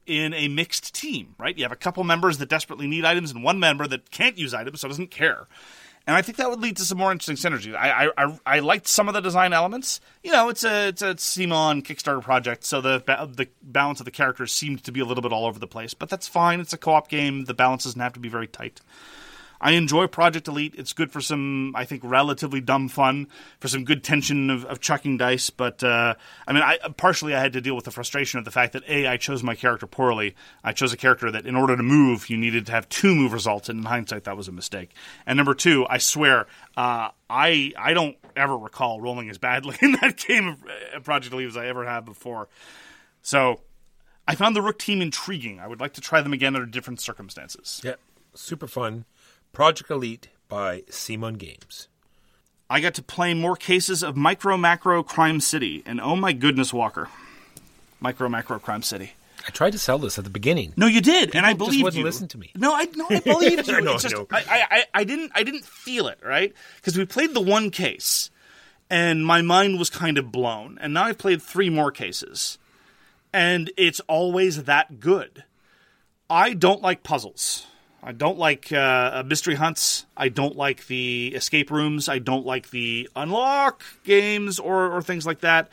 in a mixed team, right? You have a couple members that desperately need items and one member that can't use items, so doesn't care. And I think that would lead to some more interesting synergy. I I, I liked some of the design elements. You know, it's a it's a Simon Kickstarter project, so the the balance of the characters seemed to be a little bit all over the place. But that's fine. It's a co-op game. The balance doesn't have to be very tight. I enjoy Project Elite. It's good for some, I think, relatively dumb fun, for some good tension of, of chucking dice. But, uh, I mean, I partially I had to deal with the frustration of the fact that, A, I chose my character poorly. I chose a character that, in order to move, you needed to have two move results, and in hindsight, that was a mistake. And number two, I swear, uh, I I don't ever recall rolling as badly in that game of uh, Project Elite as I ever have before. So, I found the Rook team intriguing. I would like to try them again under different circumstances. Yeah, super fun. Project Elite by Simon Games. I got to play more cases of Micro Macro Crime City, and oh my goodness, Walker. Micro Macro Crime City. I tried to sell this at the beginning. No, you did, People and I believed just wouldn't you. Listen to me. No, I no, I believed you. I know, it's just, I, know. I, I, I didn't, I didn't feel it, right? Because we played the one case, and my mind was kind of blown. And now I've played three more cases, and it's always that good. I don't like puzzles. I don't like uh, mystery hunts. I don't like the escape rooms. I don't like the unlock games or, or things like that.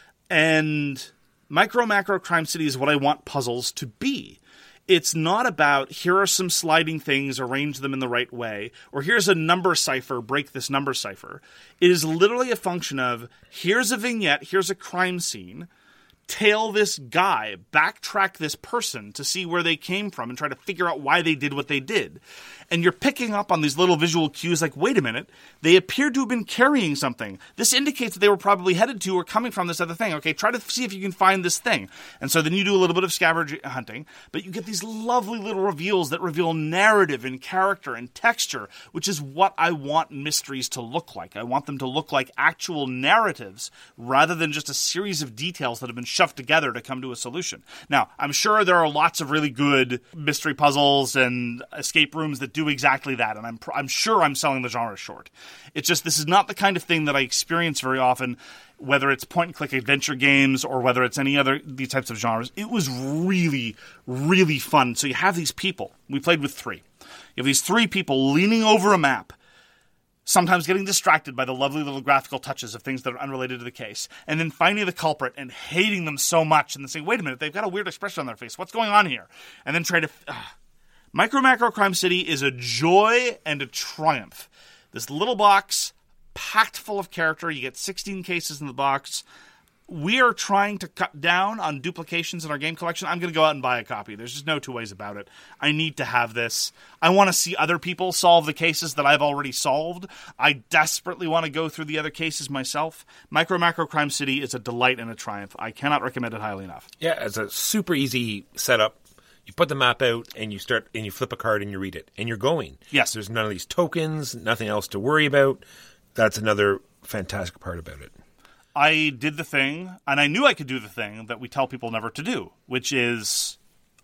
And Micro Macro Crime City is what I want puzzles to be. It's not about, here are some sliding things, arrange them in the right way, or here's a number cipher, break this number cipher. It is literally a function of, here's a vignette, here's a crime scene, tail this guy, backtrack this person to see where they came from and try to figure out why they did what they did. And you're picking up on these little visual cues like, wait a minute, they appear to have been carrying something. This indicates that they were probably headed to or coming from this other thing. Okay, try to see if you can find this thing. And so then you do a little bit of scavenger hunting, but you get these lovely little reveals that reveal narrative and character and texture, which is what I want mysteries to look like. I want them to look like actual narratives rather than just a series of details that have been shoved together to come to a solution. Now, I'm sure there are lots of really good mystery puzzles and escape rooms that do exactly that, and I'm pr- I'm sure I'm selling the genre short. It's just this is not the kind of thing that I experience very often, whether it's point-and-click adventure games or whether it's any other these types of genres. It was really, really fun. So you have these people. We played with three. You have these three people leaning over a map, sometimes getting distracted by the lovely little graphical touches of things that are unrelated to the case, and then finding the culprit and hating them so much, and then saying, wait a minute, they've got a weird expression on their face. What's going on here? And then try to... Uh, Micro Macro Crime City is a joy and a triumph. This little box, packed full of character. You get sixteen cases in the box. We are trying to cut down on duplications in our game collection. I'm going to go out and buy a copy. There's just no two ways about it. I need to have this. I want to see other people solve the cases that I've already solved. I desperately want to go through the other cases myself. Micro Macro Crime City is a delight and a triumph. I cannot recommend it highly enough. Yeah, it's a super easy setup. You put the map out, and you start, and you flip a card, and you read it, and you're going. Yes. There's none of these tokens, nothing else to worry about. That's another fantastic part about it. I did the thing, and I knew I could do the thing that we tell people never to do, which is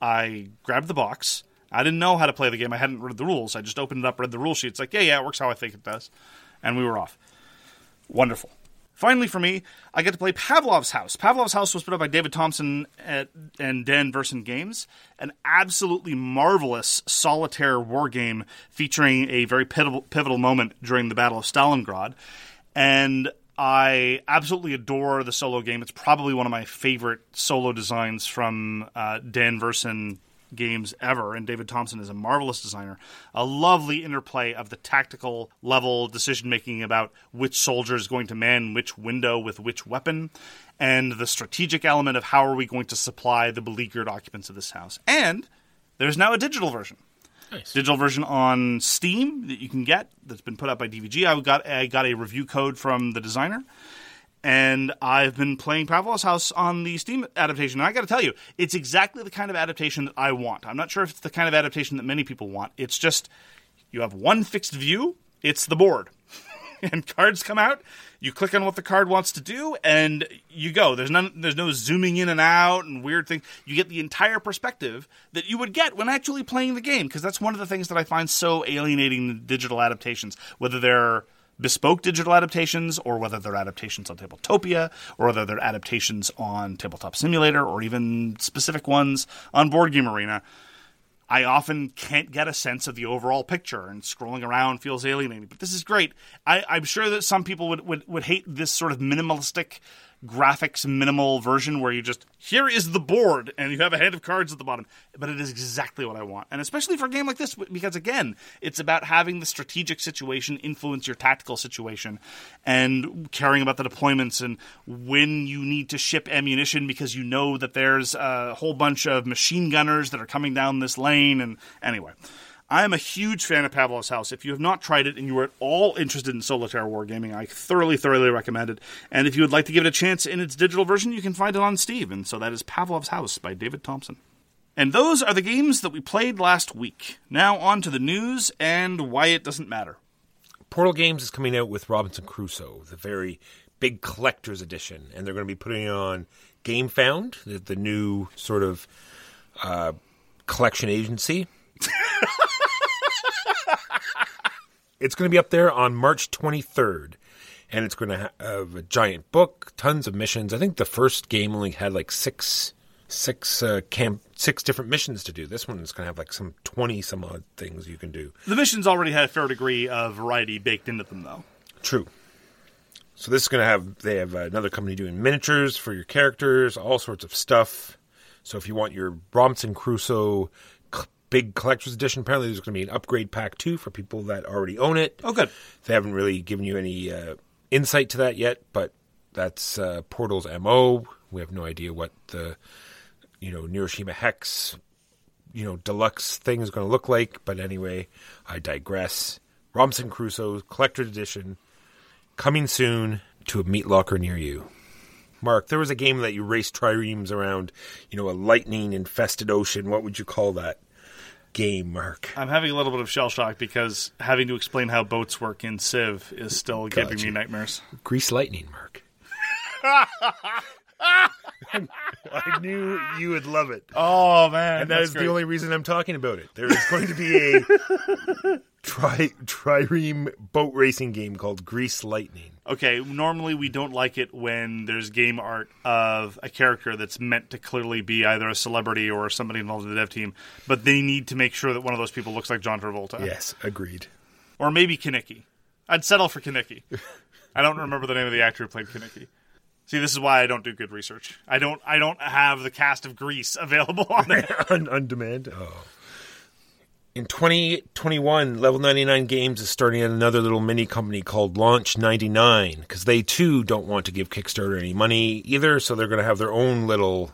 I grabbed the box. I didn't know how to play the game. I hadn't read the rules. I just opened it up, read the rule sheets. Like, yeah, yeah, it works how I think it does. And we were off. Wonderful. Finally, for me, I get to play Pavlov's House. Pavlov's House was put up by David Thompson at, and Dan Verson Games, an absolutely marvelous solitaire war game featuring a very pivotal, pivotal moment during the Battle of Stalingrad. And I absolutely adore the solo game. It's probably one of my favorite solo designs from uh, Dan Verson Games ever, and David Thompson is a marvelous designer. A lovely interplay of the tactical level decision-making about which soldier is going to man which window with which weapon, and the strategic element of how are we going to supply the beleaguered occupants of this house. And there's now a digital version. Nice. Digital version on Steam that you can get that's been put out by D V G. I got, I got a review code from the designer. And I've been playing Pavlov's House on the Steam adaptation. And I got to tell you, it's exactly the kind of adaptation that I want. I'm not sure if it's the kind of adaptation that many people want. It's just, you have one fixed view, it's the board. And cards come out, you click on what the card wants to do, and you go. There's none, there's no zooming in and out and weird things. You get the entire perspective that you would get when actually playing the game, because that's one of the things that I find so alienating in digital adaptations, whether they're bespoke digital adaptations, or whether they're adaptations on Tabletopia, or whether they're adaptations on Tabletop Simulator, or even specific ones on Board Game Arena, I often can't get a sense of the overall picture, and scrolling around feels alienating. But this is great. I, I'm sure that some people would, would, would hate this sort of minimalistic graphics minimal version where you just, here is the board, and you have a hand of cards at the bottom. But it is exactly what I want. And especially for a game like this, because again, it's about having the strategic situation influence your tactical situation, and caring about the deployments, and when you need to ship ammunition because you know that there's a whole bunch of machine gunners that are coming down this lane. And anyway, I am a huge fan of Pavlov's House. If you have not tried it and you are at all interested in solitaire wargaming, I thoroughly, thoroughly recommend it. And if you would like to give it a chance in its digital version, you can find it on Steam. And so that is Pavlov's House by David Thompson. And those are the games that we played last week. Now on to the news and why it doesn't matter. Portal Games is coming out with Robinson Crusoe, the very big collector's edition. And they're going to be putting it on GameFound, the, the new sort of uh, collection agency. It's going to be up there on March twenty-third, and it's going to have a giant book, tons of missions. I think the first game only had like six, six, uh, camp, six different missions to do. This one is going to have like some twenty some odd things you can do. The missions already had a fair degree of variety baked into them, though. True. So this is going to have, they have another company doing miniatures for your characters, all sorts of stuff. So if you want your Robinson Crusoe big collector's edition, apparently there's going to be an upgrade pack too for people that already own it. Oh, good. They haven't really given you any uh, insight to that yet, but that's uh, Portal's M O. We have no idea what the, you know, Neuroshima Hex, you know, deluxe thing is going to look like. But anyway, I digress. Robinson Crusoe collector's edition coming soon to a meat locker near you. Mark, there was a game that you raced triremes around, you know, a lightning-infested ocean. What would you call that game, Mark? I'm having a little bit of shell shock because having to explain how boats work in Civ is still Got giving you. me nightmares. Grease Lightning, Mark. I knew you would love it. Oh, man. And that is great. the only reason I'm talking about it. There is going to be a tri- trireme boat racing game called Grease Lightning. Okay, normally we don't like it when there's game art of a character that's meant to clearly be either a celebrity or somebody involved in the dev team, but they need to make sure that one of those people looks like John Travolta. Yes, agreed. Or maybe Kaneki. I'd settle for Kaneki. I don't remember the name of the actor who played Kaneki. See, this is why I don't do good research. I don't I don't have the cast of Grease available on there. on, on demand? Oh. In twenty twenty-one, Level ninety-nine Games is starting another little mini company called Launch ninety-nine, because they too don't want to give Kickstarter any money either, so they're going to have their own little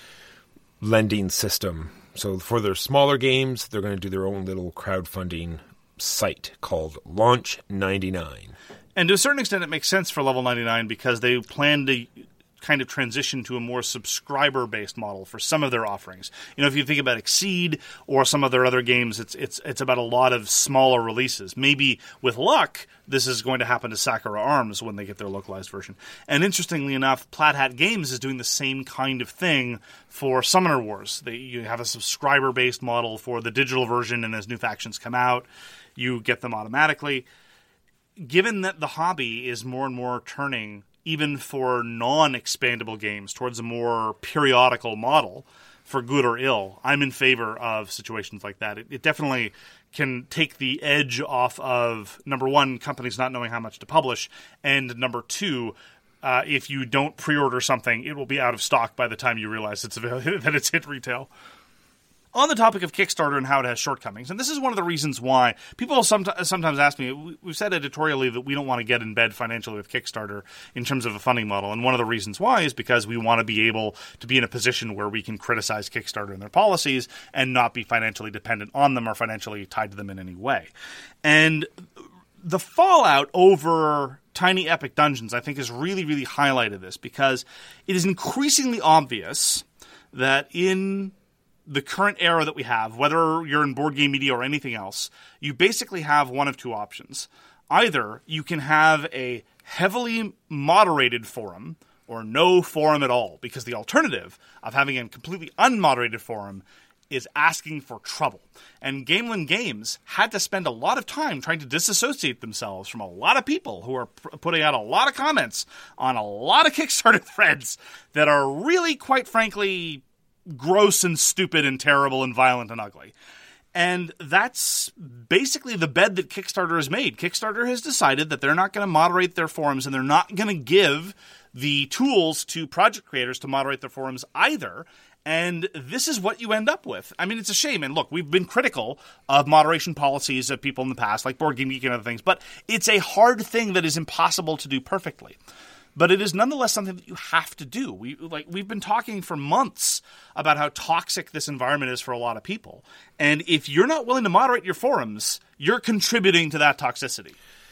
lending system. So for their smaller games, they're going to do their own little crowdfunding site called Launch ninety-nine. And to a certain extent, it makes sense for Level ninety-nine because they plan to kind of transition to a more subscriber-based model for some of their offerings. You know, if you think about Exceed or some of their other games, it's it's it's about a lot of smaller releases. Maybe with luck, this is going to happen to Sakura Arms when they get their localized version. And interestingly enough, Plaid Hat Games is doing the same kind of thing for Summoner Wars. They, you have a subscriber-based model for the digital version, and as new factions come out, you get them automatically. Given that the hobby is more and more turning, even for non-expandable games, towards a more periodical model, for good or ill, I'm in favor of situations like that. It, it definitely can take the edge off of, number one, companies not knowing how much to publish, and number two, uh, if you don't pre-order something, it will be out of stock by the time you realize it's available, that it's hit retail. On the topic of Kickstarter and how it has shortcomings, and this is one of the reasons why people sometimes sometimes ask me, we've said editorially that we don't want to get in bed financially with Kickstarter in terms of a funding model, and one of the reasons why is because we want to be able to be in a position where we can criticize Kickstarter and their policies and not be financially dependent on them or financially tied to them in any way. And the fallout over Tiny Epic Dungeons, I think, has really, really highlighted this, because it is increasingly obvious that in the current era that we have, whether you're in board game media or anything else, you basically have one of two options. Either you can have a heavily moderated forum or no forum at all, because the alternative of having a completely unmoderated forum is asking for trouble. And Gamelin Games had to spend a lot of time trying to disassociate themselves from a lot of people who are p- putting out a lot of comments on a lot of Kickstarter threads that are really, quite frankly, gross and stupid and terrible and violent and ugly. And that's basically the bed that Kickstarter has made. Kickstarter has decided that they're not going to moderate their forums, and they're not going to give the tools to project creators to moderate their forums either. And this is what you end up with. I mean, it's a shame. And look, we've been critical of moderation policies of people in the past, like Board Game Geek and other things, but it's a hard thing that is impossible to do perfectly. But it is nonetheless something that you have to do. We like we've been talking for months about how toxic this environment is for a lot of people. And if you're not willing to moderate your forums, you're contributing to that toxicity.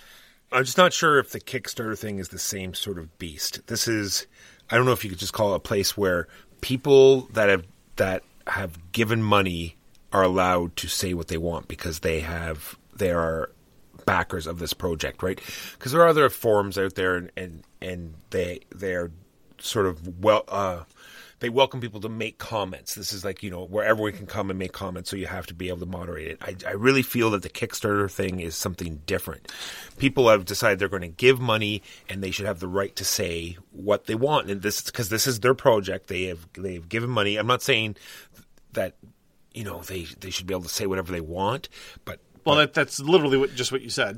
I'm just not sure if the Kickstarter thing is the same sort of beast. This is, I don't know if you could just call it a place where people that have that have given money are allowed to say what they want because they have they are backers of this project, right? Because there are other forums out there, and and, and they they are sort of well uh, they welcome people to make comments. This is like, you know, where everyone can come and make comments, so you have to be able to moderate it. I, I really feel that the Kickstarter thing is something different. People have decided they're going to give money, and they should have the right to say what they want. And this, because this is their project, they have they've given money. I'm not saying that, you know, they they should be able to say whatever they want, but well, that, that's literally what, just what you said.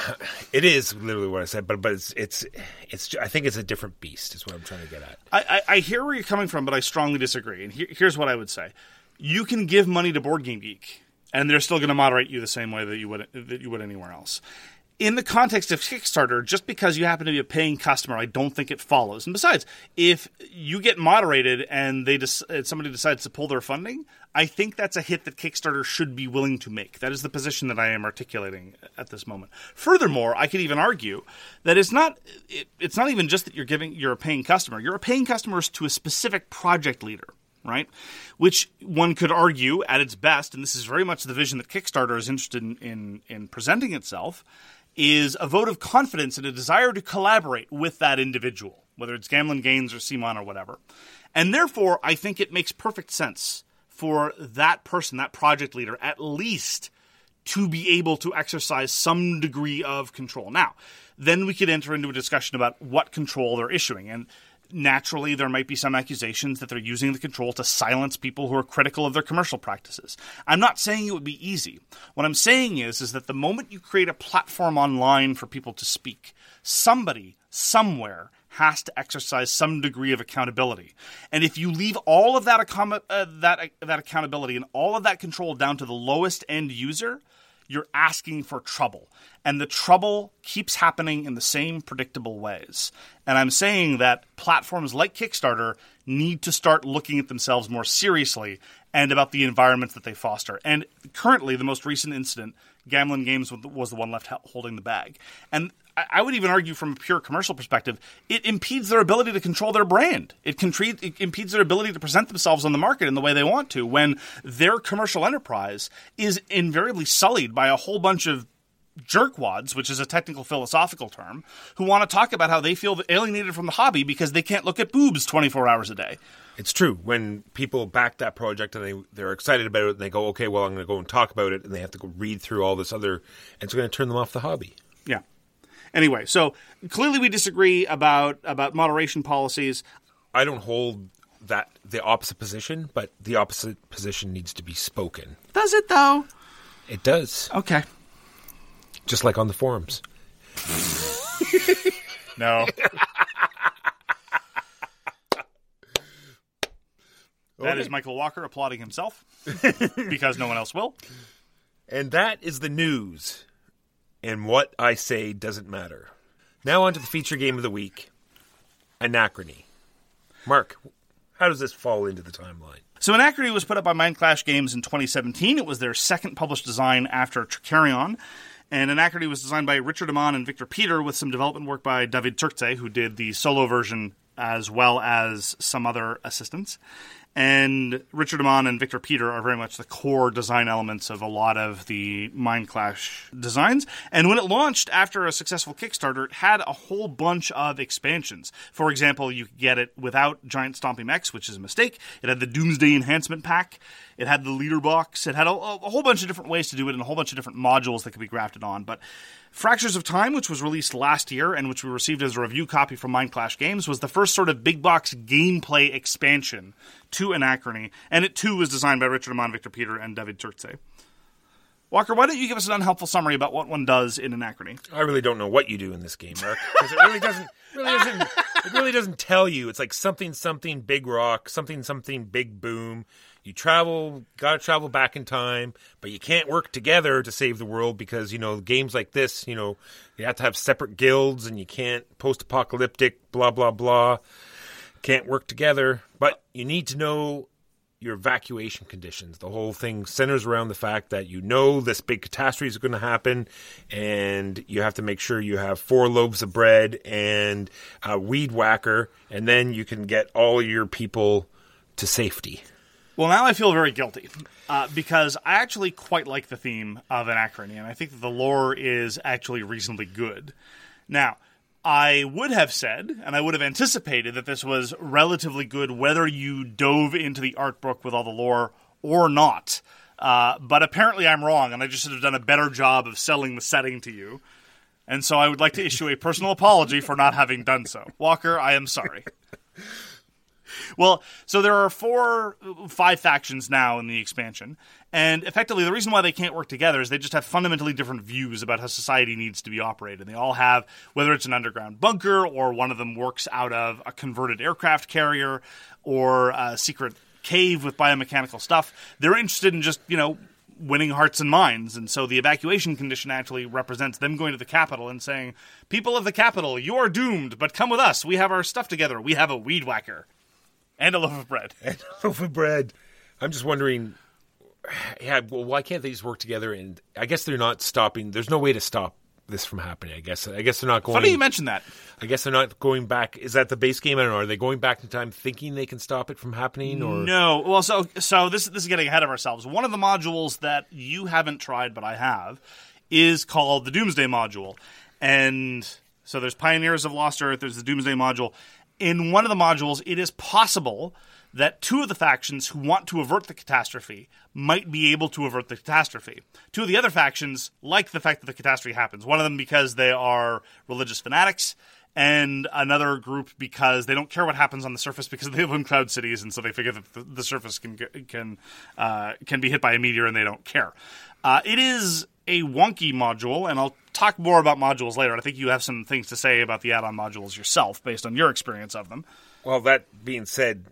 It is literally what I said, but but it's it's it's. I think it's a different beast. Is what I'm trying to get at. I, I, I hear where you're coming from, but I strongly disagree. And here, here's what I would say: you can give money to Board Game Geek, and they're still going to moderate you the same way that you would that you would anywhere else. In the context of Kickstarter, just because you happen to be a paying customer, I don't think it follows. And besides, if you get moderated and they des- somebody decides to pull their funding, I think that's a hit that Kickstarter should be willing to make. That is the position that I am articulating at this moment. Furthermore, I could even argue that it's not it, it's not even just that you're giving you're a paying customer. You're a paying customer to a specific project leader, right? Which one could argue at its best, and this is very much the vision that Kickstarter is interested in in, in presenting itself, is a vote of confidence and a desire to collaborate with that individual, whether it's Gamelin Games or Simon or whatever. And therefore, I think it makes perfect sense for that person, that project leader, at least to be able to exercise some degree of control. Now, then we could enter into a discussion about what control they're issuing. And naturally, there might be some accusations that they're using the control to silence people who are critical of their commercial practices. I'm not saying it would be easy. What I'm saying is, is that the moment you create a platform online for people to speak, somebody, somewhere, has to exercise some degree of accountability. And if you leave all of that, accom- uh, that, uh, that accountability and all of that control down to the lowest end user, you're asking for trouble. And the trouble keeps happening in the same predictable ways. And I'm saying that platforms like Kickstarter need to start looking at themselves more seriously and about the environments that they foster. And currently, the most recent incident, Gamelin Games was the one left holding the bag. And I would even argue from a pure commercial perspective, it impedes their ability to control their brand. It, contre- it impedes their ability to present themselves on the market in the way they want to when their commercial enterprise is invariably sullied by a whole bunch of jerkwads, which is a technical philosophical term, who want to talk about how they feel alienated from the hobby because they can't look at boobs twenty-four hours a day. It's true. When people back that project and they, they're excited about it and they go, okay, well, I'm going to go and talk about it, and they have to go read through all this other, and it's going to turn them off the hobby. Yeah. Anyway, so clearly we disagree about, about moderation policies. I don't hold that the opposite position, but the opposite position needs to be spoken. Does it, though? It does. Okay. Just like on the forums. No. That is Michael Walker applauding himself because no one else will. And that is the news. And what I say doesn't matter. Now on to the feature game of the week, Anachrony. Mark, how does this fall into the timeline? So Anachrony was put up by Mindclash Games in twenty seventeen. It was their second published design after Tricarion. And Anachrony was designed by Richard Amon and Victor Peter with some development work by David Turkse, who did the solo version as well as some other assistants. And Richard Amon and Victor Peter are very much the core design elements of a lot of the Mindclash designs. And when it launched after a successful Kickstarter, it had a whole bunch of expansions. For example, you could get it without Giant Stompy Mechs, which is a mistake. It had the Doomsday Enhancement Pack. It had the leader box. It had a, a whole bunch of different ways to do it and a whole bunch of different modules that could be grafted on. But Fractures of Time, which was released last year and which we received as a review copy from Mindclash Games, was the first sort of big box gameplay expansion to Anachrony, and it too was designed by Richard Amon, Victor Peter, and David Turcze. Walker, why don't you give us an unhelpful summary about what one does in Anachrony? I really don't know what you do in this game, Mark, because it really doesn't, really doesn't, it really doesn't tell you. It's like something, something, big rock, something, something, big boom. You travel, gotta travel back in time, but you can't work together to save the world because, you know, games like this, you know, you have to have separate guilds and you can't post-apocalyptic, blah, blah, blah. Can't work together, but you need to know your evacuation conditions. The whole thing centers around the fact that you know this big catastrophe is going to happen, and you have to make sure you have four loaves of bread and a weed whacker, and then you can get all your people to safety. Well, now I feel very guilty, uh, because I actually quite like the theme of Anachrony, and I think that the lore is actually reasonably good. Now, I would have said, and I would have anticipated, that this was relatively good whether you dove into the art book with all the lore or not. Uh, but apparently I'm wrong, and I just should have done a better job of selling the setting to you. And so I would like to issue a personal apology for not having done so. Walker, I am sorry. Well, so there are four, five factions now in the expansion, and effectively the reason why they can't work together is they just have fundamentally different views about how society needs to be operated. They all have, whether it's an underground bunker, or one of them works out of a converted aircraft carrier, or a secret cave with biomechanical stuff, they're interested in just, you know, winning hearts and minds, and so the evacuation condition actually represents them going to the capital and saying, people of the capital, you're doomed, but come with us, we have our stuff together, we have a weed whacker. And a loaf of bread. And a loaf of bread. I'm just wondering, yeah, well, why can't they just work together? And I guess they're not stopping. There's no way to stop this from happening, I guess. I guess they're not going... Funny you mention that. I guess they're not going back... Is that the base game? I don't know. Are they going back in time thinking they can stop it from happening? Or No. Well, so so this, this is getting ahead of ourselves. One of the modules that you haven't tried, but I have, is called the Doomsday module. And so there's Pioneers of Lost Earth, there's the Doomsday module. In one of the modules, it is possible that two of the factions who want to avert the catastrophe might be able to avert the catastrophe. Two of the other factions like the fact that the catastrophe happens. One of them because they are religious fanatics, and another group because they don't care what happens on the surface because they live in cloud cities, and so they figure that the, the surface can can uh, can be hit by a meteor, and they don't care. Uh, it is a wonky module, and I'll talk more about modules later. I think you have some things to say about the add-on modules yourself, based on your experience of them. Well, that being said,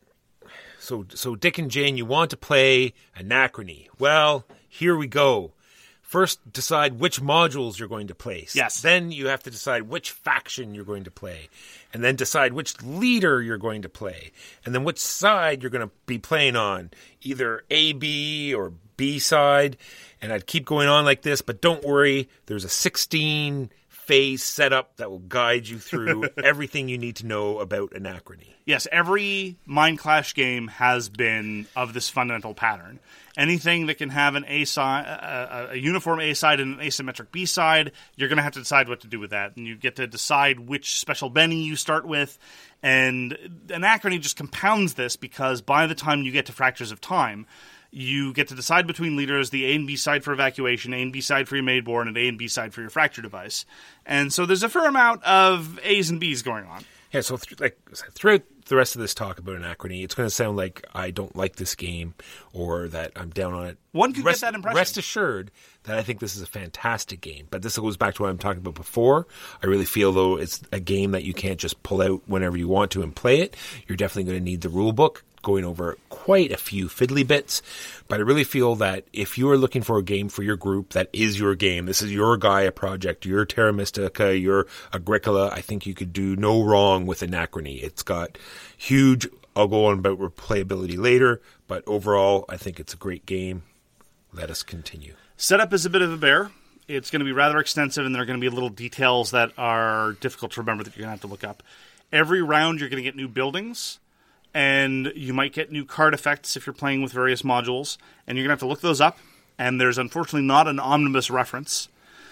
so so Dick and Jane, you want to play Anachrony. Well, here we go. First, decide which modules you're going to place. Yes. Then you have to decide which faction you're going to play. And then decide which leader you're going to play. And then which side you're going to be playing on. Either A, B, or B side. And I'd keep going on like this, but don't worry. There's a sixteen phase setup that will guide you through everything you need to know about Anachrony. Yes, every Mindclash game has been of this fundamental pattern. Anything that can have an A side, a, a uniform A side and an asymmetric B side, you're going to have to decide what to do with that. And you get to decide which special Benny you start with. And Anachrony just compounds this because by the time you get to Fractures of Time, you get to decide between leaders, the A and B side for evacuation, A and B side for your Maidborn, and A and B side for your fracture device. And so there's a fair amount of A's and B's going on. Yeah, so th- like throughout the rest of this talk about Anachrony, it's going to sound like I don't like this game or that I'm down on it. One could rest, get that impression. Rest assured that I think this is a fantastic game. But this goes back to what I'm talking about before. I really feel, though, it's a game that you can't just pull out whenever you want to and play it. You're definitely going to need the rule book, going over quite a few fiddly bits, but I really feel that if you are looking for a game for your group that is your game, this is your Gaia project, your Terra Mystica, your Agricola, I think you could do no wrong with Anachrony. It's got huge, I'll go on about replayability later, but overall, I think it's a great game. Let us continue. Setup is a bit of a bear. It's going to be rather extensive, and there are going to be little details that are difficult to remember that you're going to have to look up. Every round, you're going to get new buildings. and you might get new card effects if you're playing with various modules, and you're going to have to look those up, and there's unfortunately not an omnibus reference.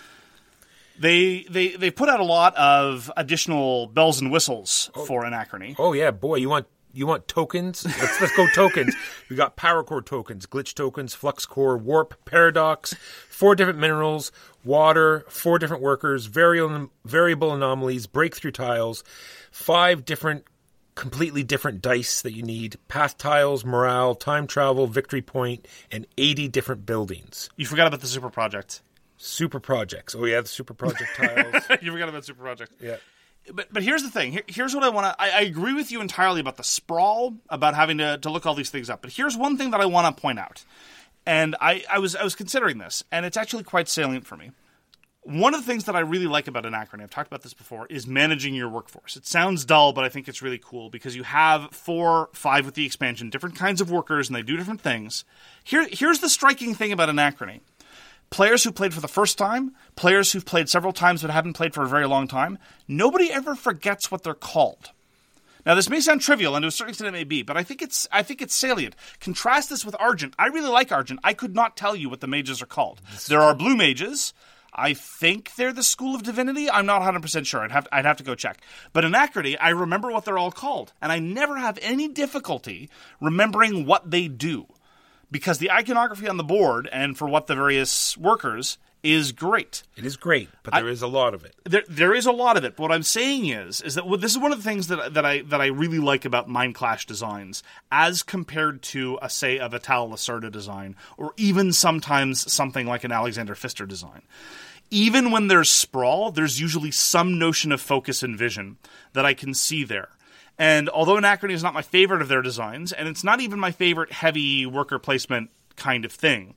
They they they put out a lot of additional bells and whistles oh. for Anachrony. Oh yeah, boy, you want you want tokens? Let's let's go tokens. We got power core tokens, glitch tokens, flux core, warp, paradox, four different minerals, water, four different workers, variable variable anomalies, breakthrough tiles, five different completely different dice that you need, path tiles, morale, time travel, victory point, and eighty different buildings. You forgot about the super project. Super projects. Oh yeah, the super project tiles. You forgot about super project. Yeah. But but here's the thing. Here, here's what I want to... I, I agree with you entirely about the sprawl, about having to, to look all these things up. But here's one thing that I want to point out. And I, I was I was considering this, and it's actually quite salient for me. One of the things that I really like about Anachrony, I've talked about this before, is managing your workforce. It sounds dull, but I think it's really cool because you have four, five with the expansion, different kinds of workers, and they do different things. Here, here's the striking thing about Anachrony. Players who played for the first time, players who've played several times but haven't played for a very long time, nobody ever forgets what they're called. Now, this may sound trivial, and to a certain extent it may be, but I think it's I think it's salient. Contrast this with Argent. I really like Argent. I could not tell you what the mages are called. There are blue mages. I think they're the School of Divinity. I'm not one hundred percent sure. I'd have, I'd have to go check. But Anachrony, I remember what they're all called, and I never have any difficulty remembering what they do. Because the iconography on the board and for what the various workers is great. It is great, but there I, is a lot of it. There, there is a lot of it. But what I'm saying is, is that well, this is one of the things that that I that I really like about Mind Clash designs, as compared to a say a Vital Lacerda design, or even sometimes something like an Alexander Pfister design. Even when there's sprawl, there's usually some notion of focus and vision that I can see there. And although Anachrony is not my favorite of their designs, and it's not even my favorite heavy worker placement kind of thing,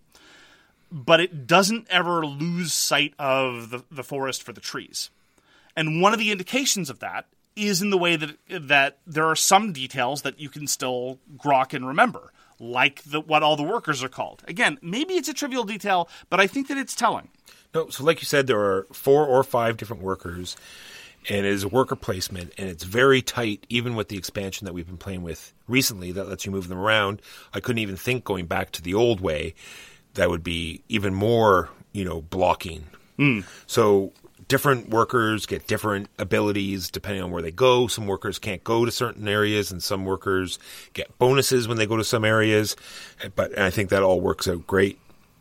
but it doesn't ever lose sight of the, the forest for the trees. And one of the indications of that is in the way that that there are some details that you can still grok and remember, like the, what all the workers are called. Again, maybe it's a trivial detail, but I think that it's telling. No, so like you said, there are four or five different workers, and it is a worker placement, and it's very tight, even with the expansion that we've been playing with recently that lets you move them around. I couldn't even think going back to the old way that would be even more, you know, blocking. Mm. So different workers get different abilities depending on where they go. Some workers can't go to certain areas, and some workers get bonuses when they go to some areas. But I think that all works out great,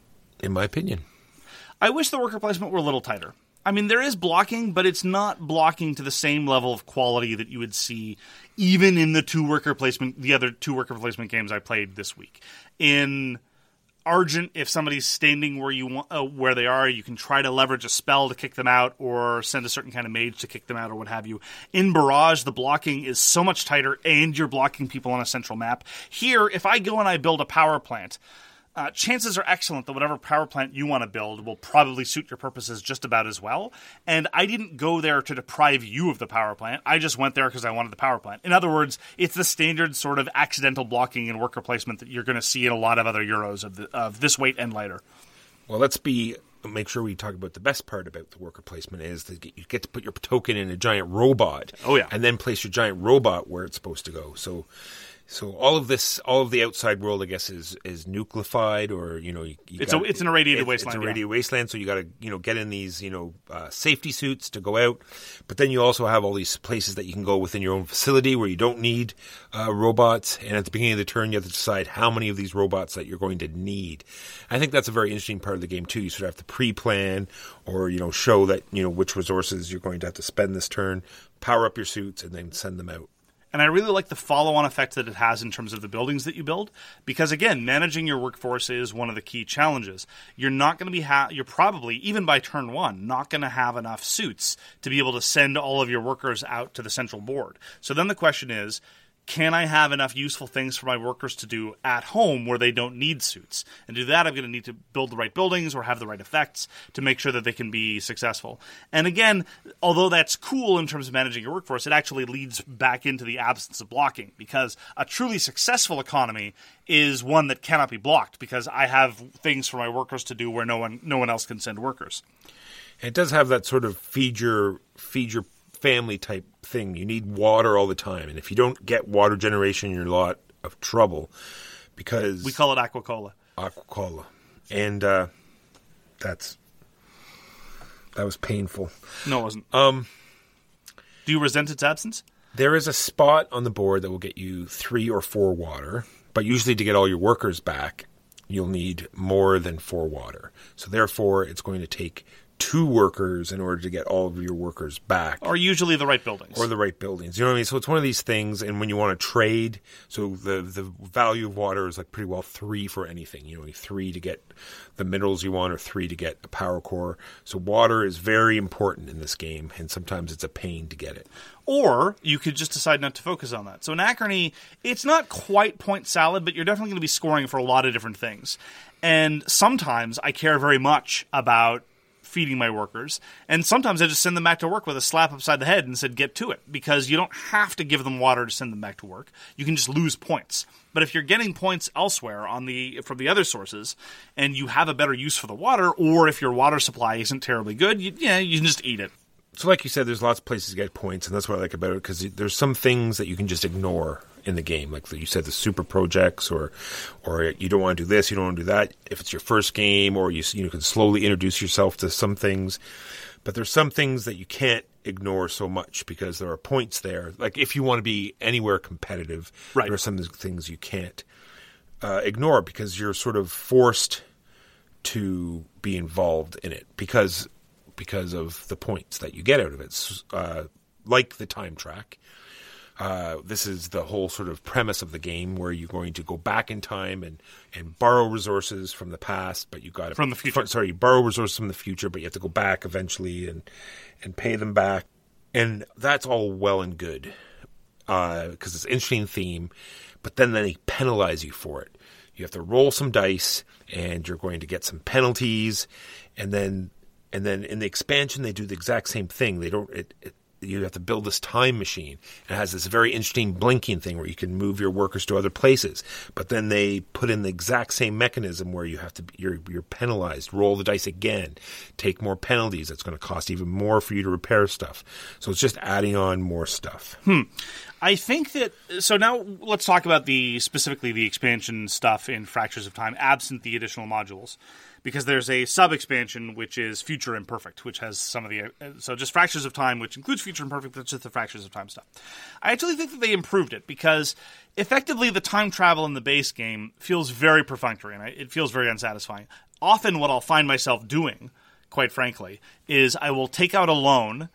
in my opinion. I wish the worker placement were a little tighter. I mean, there is blocking, but it's not blocking to the same level of quality that you would see even in the two worker placement, the other two worker placement games I played this week. In Argent, if somebody's standing where you want, uh, where they are, you can try to leverage a spell to kick them out, or send a certain kind of mage to kick them out, or what have you. In Barrage, the blocking is so much tighter, and you're blocking people on a central map. Here, if I go and I build a power plant, Uh, chances are excellent that whatever power plant you want to build will probably suit your purposes just about as well. And I didn't go there to deprive you of the power plant. I just went there because I wanted the power plant. In other words, it's the standard sort of accidental blocking and worker placement that you're going to see in a lot of other Euros of, the, of this weight and lighter. Well, let's be make sure we talk about the best part about the worker placement is that you get to put your token in a giant robot. Oh, yeah. And then place your giant robot where it's supposed to go. So... So all of this, all of the outside world, I guess, is is nucleified, or you know, you, you it's gotta, a it's an irradiated it, wasteland. It's a yeah. radiated wasteland, so you got to you know get in these you know uh, safety suits to go out. But then you also have all these places that you can go within your own facility where you don't need uh, robots. And at the beginning of the turn, you have to decide how many of these robots that you're going to need. I think that's a very interesting part of the game too. You sort of have to pre-plan, or you know, show that you know which resources you're going to have to spend this turn, power up your suits, and then send them out. And I really like the follow-on effect that it has in terms of the buildings that you build, because again, managing your workforce is one of the key challenges. You're not going to be ha- you're probably even by turn one not going to have enough suits to be able to send all of your workers out to the central board. So then the question is, can I have enough useful things for my workers to do at home where they don't need suits? And to do that, I'm going to need to build the right buildings or have the right effects to make sure that they can be successful. And again, although that's cool in terms of managing your workforce, it actually leads back into the absence of blocking, because a truly successful economy is one that cannot be blocked, because I have things for my workers to do where no one no one else can send workers. It does have that sort of feed your feed your family type thing. You need water all the time. And if you don't get water generation, you're in a lot of trouble because... We call it aquacola. Aquacola. And uh, that's... That was painful. No, it wasn't. Um, Do you resent its absence? There is a spot on the board that will get you three or four water, but usually to get all your workers back, you'll need more than four water. So therefore, it's going to take two workers in order to get all of your workers back. Or usually the right buildings. Or the right buildings. You know what I mean? So it's one of these things, and when you want to trade, so the the value of water is like pretty well three for anything. You know, three to get the minerals you want or three to get a power core. So water is very important in this game, and sometimes it's a pain to get it. Or you could just decide not to focus on that. So Anachrony, it's not quite point salad, but you're definitely going to be scoring for a lot of different things. And sometimes I care very much about feeding my workers, and sometimes I just send them back to work with a slap upside the head and said, get to it, because you don't have to give them water to send them back to work. You can just lose points. But if you're getting points elsewhere on the from the other sources, and you have a better use for the water, or if your water supply isn't terribly good, you, yeah, you can just eat it. So like you said, there's lots of places to get points, and that's what I like about it, because there's some things that you can just ignore in the game. Like you said, the super projects, or or you don't want to do this, you don't want to do that. If it's your first game, or you, you can slowly introduce yourself to some things. But there's some things that you can't ignore so much, because there are points there. Like if you want to be anywhere competitive, right. There are some things you can't uh, ignore, because you're sort of forced to be involved in it, because... because of the points that you get out of it. Uh, like the time track, uh, this is the whole sort of premise of the game, where you're going to go back in time and, and borrow resources from the past, but you got to... From the future. Sorry, you borrow resources from the future, but you have to go back eventually and, and pay them back. And that's all well and good, because uh, it's an interesting theme, but then they penalize you for it. You have to roll some dice, and you're going to get some penalties, and then... And then in the expansion, they do the exact same thing. They don't. It, it, you have to build this time machine. It has this very interesting blinking thing where you can move your workers to other places. But then they put in the exact same mechanism where you have to. You're you're penalized. Roll the dice again. Take more penalties. It's going to cost even more for you to repair stuff. So it's just adding on more stuff. Hmm. I think that, so now let's talk about the, specifically the expansion stuff in Fractures of Time, absent the additional modules. Because there's a sub-expansion, which is Future Imperfect, which has some of the... Uh, so just Fractures of Time, which includes Future Imperfect, but it's just the Fractures of Time stuff. I actually think that they improved it, because effectively the time travel in the base game feels very perfunctory, and I, it feels very unsatisfying. Often what I'll find myself doing, quite frankly, is I will take out a loan,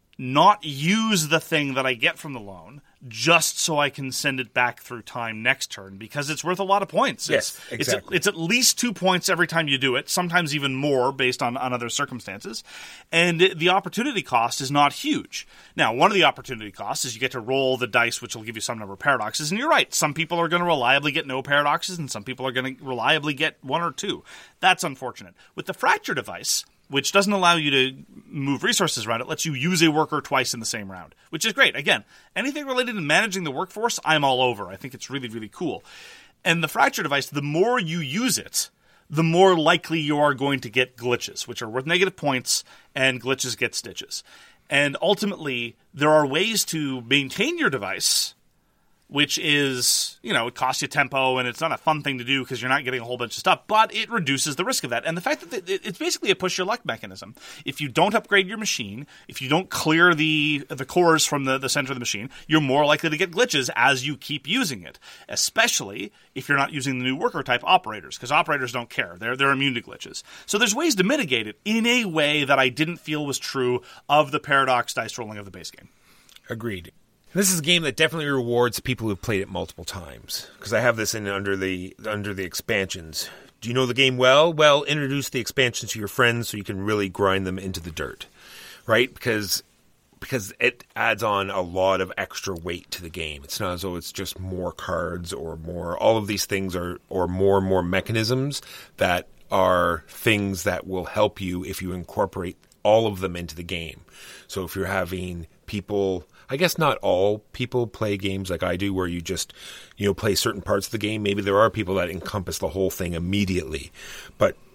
not use the thing that I get from the loan, just so I can send it back through time next turn, because it's worth a lot of points. Yes, it's, exactly. It's, it's at least two points every time you do it, sometimes even more based on, on other circumstances. And the opportunity cost is not huge. Now, one of the opportunity costs is you get to roll the dice, which will give you some number of paradoxes. And you're right, some people are going to reliably get no paradoxes, and some people are going to reliably get one or two. That's unfortunate. With the Fracture device, which doesn't allow you to move resources around, it lets you use a worker twice in the same round, which is great. Again, anything related to managing the workforce, I'm all over. I think it's really, really cool. And the Fracture device, the more you use it, the more likely you are going to get glitches, which are worth negative points, and glitches get stitches. And ultimately, there are ways to maintain your device, which is, you know, it costs you tempo, and it's not a fun thing to do because you're not getting a whole bunch of stuff, but it reduces the risk of that. And the fact that it's basically a push-your-luck mechanism. If you don't upgrade your machine, if you don't clear the the cores from the, the center of the machine, you're more likely to get glitches as you keep using it, especially if you're not using the new worker-type operators, because operators don't care. They're, they're immune to glitches. So there's ways to mitigate it in a way that I didn't feel was true of the Paradox dice rolling of the base game. Agreed. This is a game that definitely rewards people who've played it multiple times, because I have this in under the under the expansions. Do you know the game well? Well, introduce the expansions to your friends so you can really grind them into the dirt, right? Because because it adds on a lot of extra weight to the game. It's not as though it's just more cards or more. All of these things are or more and more mechanisms that are things that will help you if you incorporate all of them into the game. So if you're having people, I guess not all people play games like I do where you just, you know, play certain parts of the game. Maybe there are people that encompass the whole thing immediately. But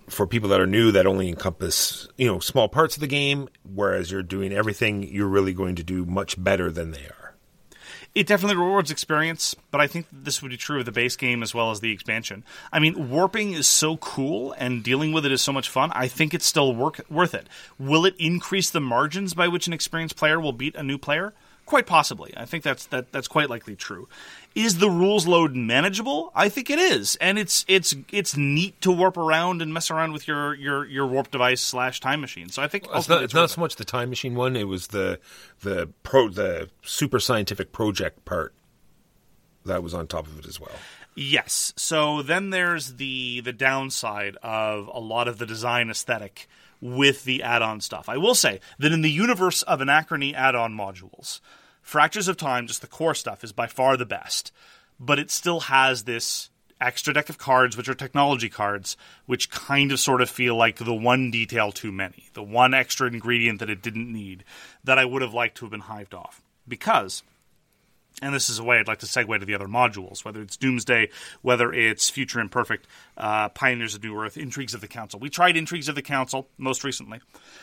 for people that are new, that only encompass, you know, small parts of the game, whereas you're doing everything, you're really going to do much better than they are. It definitely rewards experience, but I think this would be true of the base game as well as the expansion. I mean, warping is so cool, and dealing with it is so much fun. I think it's still work, worth it. Will it increase the margins by which an experienced player will beat a new player? Quite possibly. I think that's that that's quite likely true. Is the rules load manageable? I think it is, and it's it's it's neat to warp around and mess around with your your, your warp device slash time machine. So I think well, it's not, it's not so much the time machine one. It was the the pro the super scientific project part that was on top of it as well. Yes. So then there's the the downside of a lot of the design aesthetic with the add-on stuff. I will say that in the universe of Anachrony add-on modules, Fractures of Time, just the core stuff, is by far the best. But it still has this extra deck of cards, which are technology cards, which kind of sort of feel like the one detail too many, the one extra ingredient that it didn't need, that I would have liked to have been hived off. Because, and this is a way I'd like to segue to the other modules, whether it's Doomsday, whether it's Future Imperfect, uh, Pioneers of New Earth, Intrigues of the Council. We tried Intrigues of the Council most recently,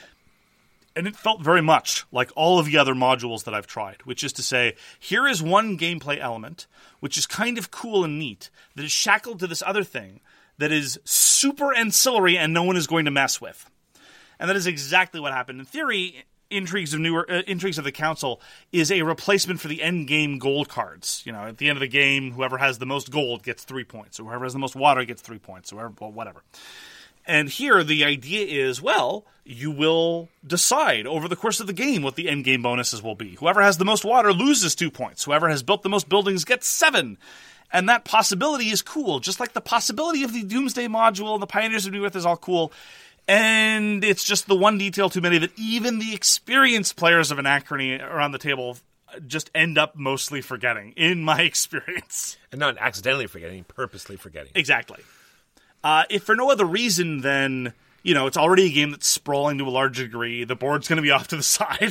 and it felt very much like all of the other modules that I've tried, which is to say, here is one gameplay element, which is kind of cool and neat, that is shackled to this other thing that is super ancillary and no one is going to mess with. And that is exactly what happened. In theory, Intrigues of New uh, Intrigues of the Council is a replacement for the end game gold cards. You know, at the end of the game, whoever has the most gold gets three points, or whoever has the most water gets three points, or whoever, well, whatever. And here, the idea is, well, you will decide over the course of the game what the end game bonuses will be. Whoever has the most water loses two points. Whoever has built the most buildings gets seven. And that possibility is cool, just like the possibility of the Doomsday module and the Pioneers of New Earth is all cool. And it's just the one detail too many that even the experienced players of Anachrony around the table just end up mostly forgetting, in my experience. And not accidentally forgetting, purposely forgetting. Exactly. Uh, if for no other reason than, you know, it's already a game that's sprawling to a large degree, the board's going to be off to the side.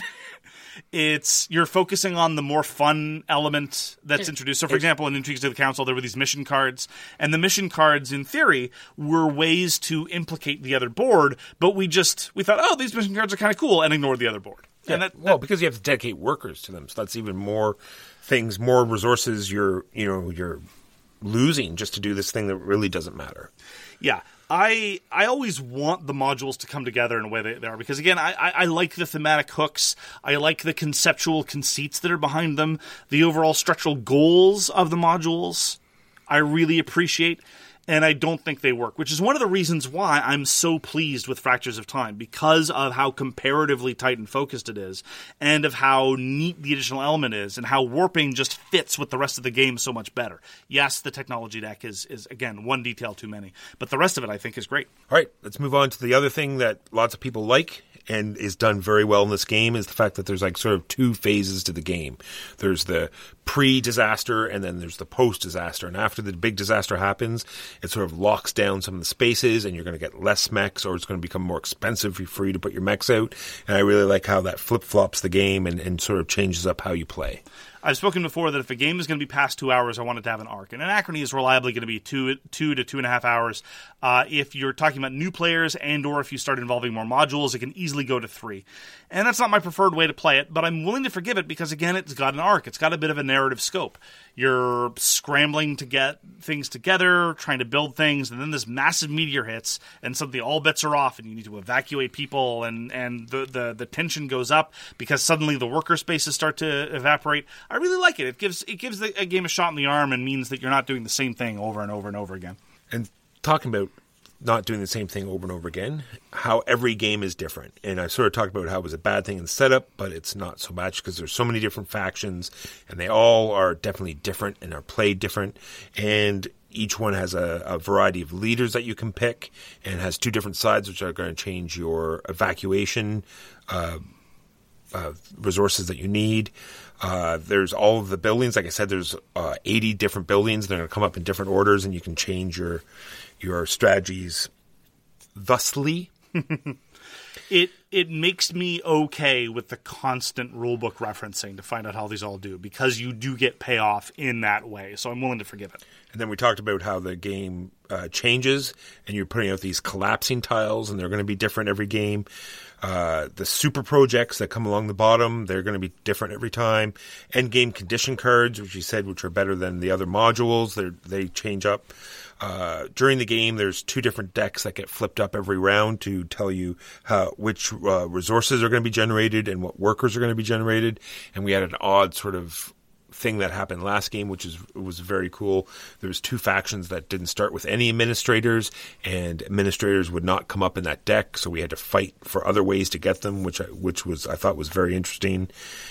It's, you're focusing on the more fun element that's introduced. So, for example, in Intrigues of the Council, there were these mission cards, and the mission cards, in theory, were ways to implicate the other board, but we just, we thought, oh, these mission cards are kind of cool, and ignored the other board. Yeah, and that, well, that, because you have to dedicate workers to them, so that's even more things, more resources you're, you know, you're losing just to do this thing that really doesn't matter. Yeah. I I always want the modules to come together in a way that they are, because, again, I, I, I like the thematic hooks. I like the conceptual conceits that are behind them. The overall structural goals of the modules I really appreciate, and I don't think they work, which is one of the reasons why I'm so pleased with Fractures of Time, because of how comparatively tight and focused it is, and of how neat the additional element is, and how warping just fits with the rest of the game so much better. Yes, the technology deck is, is again, one detail too many, but the rest of it I think is great. All right, let's move on to the other thing that lots of people like and is done very well in this game, is the fact that there's like sort of two phases to the game. There's the pre-disaster and then there's the post-disaster. And after the big disaster happens, it sort of locks down some of the spaces and you're going to get less mechs, or it's going to become more expensive for you to put your mechs out. And I really like how that flip-flops the game and, and sort of changes up how you play. I've spoken before that if a game is going to be past two hours, I want it to have an arc. And Anachrony is reliably going to be two, two to two and a half hours. Uh, if you're talking about new players and or if you start involving more modules, it can easily go to three. And that's not my preferred way to play it, but I'm willing to forgive it because, again, it's got an arc. It's got a bit of a narrative scope. You're scrambling to get things together, trying to build things, and then this massive meteor hits, and suddenly all bets are off, and you need to evacuate people, and, and the, the, the tension goes up because suddenly the worker spaces start to evaporate. I really like it. It gives it gives the, a game a shot in the arm and means that you're not doing the same thing over and over and over again. And talking about not doing the same thing over and over again, how every game is different. And I sort of talked about how it was a bad thing in the setup, but it's not so much because there's so many different factions and they all are definitely different and are played different. And each one has a, a variety of leaders that you can pick and has two different sides which are going to change your evacuation uh, uh, resources that you need. Uh, there's all of the buildings. Like I said, there's uh, eighty different buildings. They're going to come up in different orders, and you can change your your strategies thusly. it it makes me okay with the constant rulebook referencing to find out how these all do, because you do get payoff in that way. So I'm willing to forgive it. And then we talked about how the game uh, changes, and you're putting out these collapsing tiles, and they're going to be different every game. Uh, the super projects that come along the bottom, they're going to be different every time. End game condition cards, which you said, which are better than the other modules, they they change up. Uh, during the game, there's two different decks that get flipped up every round to tell you how, which uh, resources are going to be generated and what workers are going to be generated. And we had an odd sort of thing that happened last game, which is was very cool. There was two factions that didn't start with any administrators, and administrators would not come up in that deck, so we had to fight for other ways to get them, which I, which was I thought was very interesting.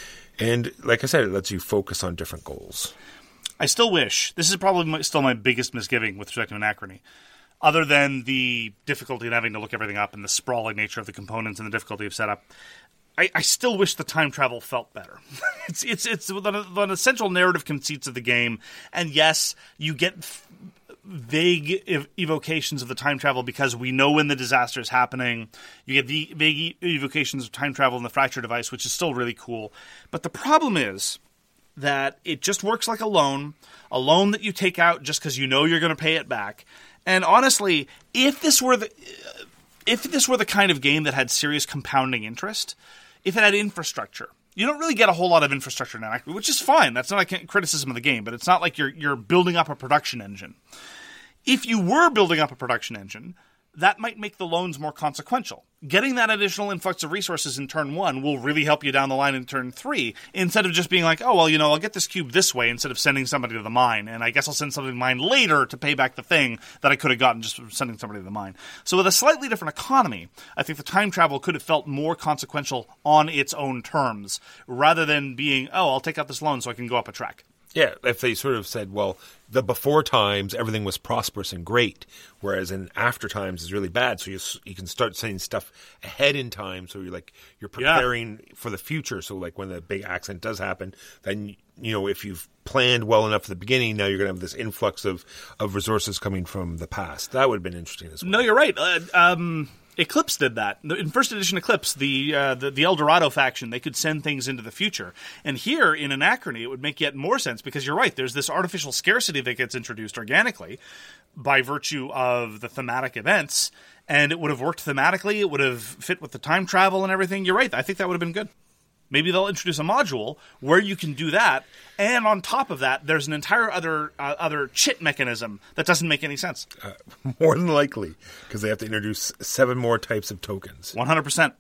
And like I said, it lets you focus on different goals. I still wish, this is probably my, still my biggest misgiving with respect to Anachrony, other than the difficulty in having to look everything up and the sprawling nature of the components and the difficulty of setup. I, I still wish the time travel felt better. it's it's it's the, the essential narrative conceits of the game, and yes, you get f- vague ev- evocations of the time travel because we know when the disaster is happening. You get the vague evocations of time travel in the fracture device, which is still really cool. But the problem is that it just works like a loan, a loan that you take out just because you know you're going to pay it back. And honestly, if this were the if this were the kind of game that had serious compounding interest, if it had infrastructure, you don't really get a whole lot of infrastructure now, which is fine. That's not a criticism of the game, but it's not like you're you're building up a production engine. If you were building up a production engine, that might make the loans more consequential. Getting that additional influx of resources in turn one will really help you down the line in turn three, instead of just being like, oh, well, you know, I'll get this cube this way instead of sending somebody to the mine, and I guess I'll send somebody to the mine later to pay back the thing that I could have gotten just from sending somebody to the mine. So with a slightly different economy, I think the time travel could have felt more consequential on its own terms, rather than being, oh, I'll take out this loan so I can go up a track. Yeah, if they sort of said, well, the before times, everything was prosperous and great, whereas in after times is really bad. So you you can start saying stuff ahead in time, so you're like you're preparing yeah. for the future. So like when the big accident does happen, then you know if you've planned well enough at the beginning, now you're going to have this influx of, of resources coming from the past. That would have been interesting as well. No, you're right. Uh, um... Eclipse did that. In first edition Eclipse, the, uh, the the El Dorado faction, they could send things into the future. And here, in Anachrony, it would make yet more sense, because you're right, there's this artificial scarcity that gets introduced organically by virtue of the thematic events, and it would have worked thematically, it would have fit with the time travel and everything. You're right, I think that would have been good. Maybe they'll introduce a module where you can do that, and on top of that, there's an entire other uh, other chit mechanism that doesn't make any sense. Uh, more than likely, because they have to introduce seven more types of tokens. one hundred percent.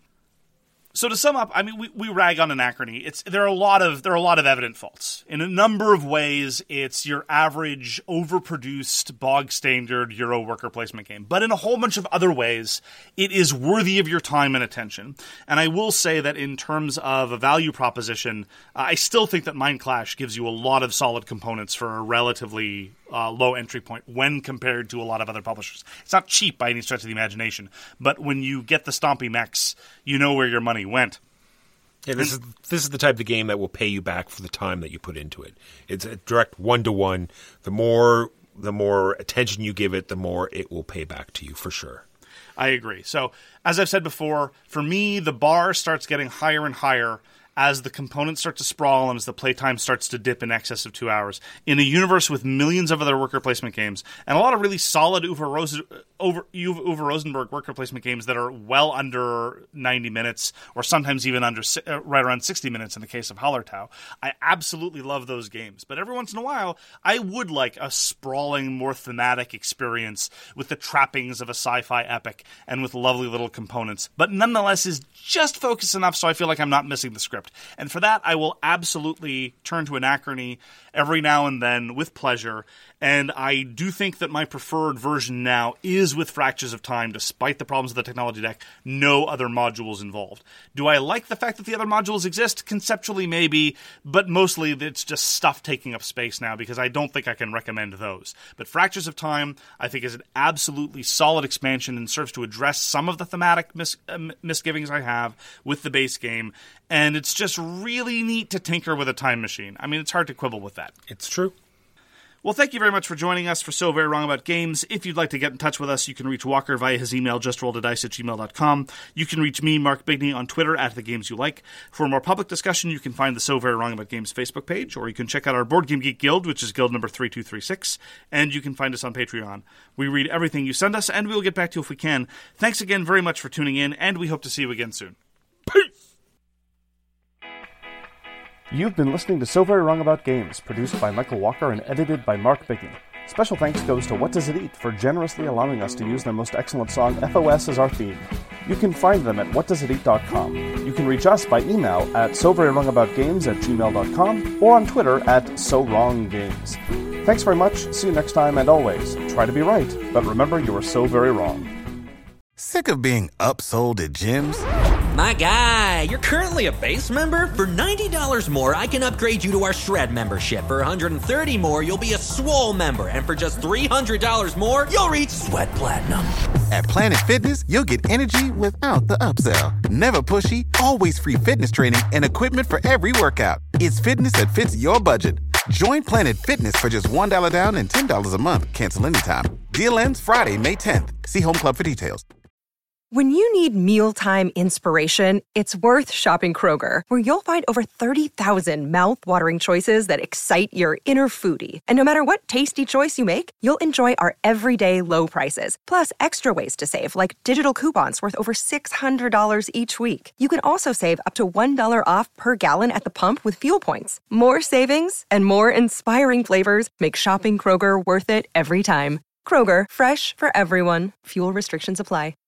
So to sum up, I mean, we, we rag on Anachrony. It's there are a lot of there are a lot of evident faults. In a number of ways, it's your average, overproduced, bog standard Euro worker placement game. But in a whole bunch of other ways, it is worthy of your time and attention. And I will say that in terms of a value proposition, uh, I still think that Mind Clash gives you a lot of solid components for a relatively Uh, low entry point when compared to a lot of other publishers. It's not cheap by any stretch of the imagination, but when you get the stompy mechs, you know where your money went. Yeah, this and, is this is the type of game that will pay you back for the time that you put into it. It's a direct one to one. The more the more attention you give it, the more it will pay back to you for sure. I agree. So, as I've said before, for me, the bar starts getting higher and higher as the components start to sprawl and as the playtime starts to dip in excess of two hours. In a universe with millions of other worker placement games, and a lot of really solid Uwe, Rose, over, Uwe Rosenberg worker placement games that are well under ninety minutes, or sometimes even under uh, right around sixty minutes in the case of Hallertau, I absolutely love those games. But every once in a while, I would like a sprawling, more thematic experience with the trappings of a sci-fi epic and with lovely little components, but nonetheless is just focused enough so I feel like I'm not missing the script. And for that, I will absolutely turn to Anachrony every now and then with pleasure. And I do think that my preferred version now is with Fractures of Time, despite the problems of the technology deck, no other modules involved. Do I like the fact that the other modules exist? Conceptually, maybe, but mostly it's just stuff taking up space now, because I don't think I can recommend those. But Fractures of Time, I think, is an absolutely solid expansion and serves to address some of the thematic mis- uh, misgivings I have with the base game. And it's just really neat to tinker with a time machine. I mean, it's hard to quibble with that. It's true. Well, thank you very much for joining us for So Very Wrong About Games. If you'd like to get in touch with us, you can reach Walker via his email, justrolledadice at gmail dot com. You can reach me, Mark Bigney, on Twitter at The Games You Like. For more public discussion, you can find the So Very Wrong About Games Facebook page, or you can check out our Board Game Geek Guild, which is guild number three two three six, and you can find us on Patreon. We read everything you send us, and we will get back to you if we can. Thanks again very much for tuning in, and we hope to see you again soon. Peace! You've been listening to So Very Wrong About Games, produced by Michael Walker and edited by Mark Bigney. Special thanks goes to What Does It Eat for generously allowing us to use their most excellent song, F O S, as our theme. You can find them at what does it eat dot com. You can reach us by email at so very wrong about games at gmail dot com or on Twitter at so wrong games. Thanks very much, see you next time, and always, try to be right, but remember you are so very wrong. Sick of being upsold at gyms? My guy, you're currently a base member? For ninety dollars more, I can upgrade you to our Shred membership. For one hundred thirty dollars more, you'll be a Swole member. And for just three hundred dollars more, you'll reach Sweat Platinum. At Planet Fitness, you'll get energy without the upsell. Never pushy, always free fitness training and equipment for every workout. It's fitness that fits your budget. Join Planet Fitness for just one dollar down and ten dollars a month. Cancel anytime. Deal ends Friday, May tenth. See Home Club for details. When you need mealtime inspiration, it's worth shopping Kroger, where you'll find over thirty thousand mouth-watering choices that excite your inner foodie. And no matter what tasty choice you make, you'll enjoy our everyday low prices, plus extra ways to save, like digital coupons worth over six hundred dollars each week. You can also save up to one dollar off per gallon at the pump with fuel points. More savings and more inspiring flavors make shopping Kroger worth it every time. Kroger, fresh for everyone. Fuel restrictions apply.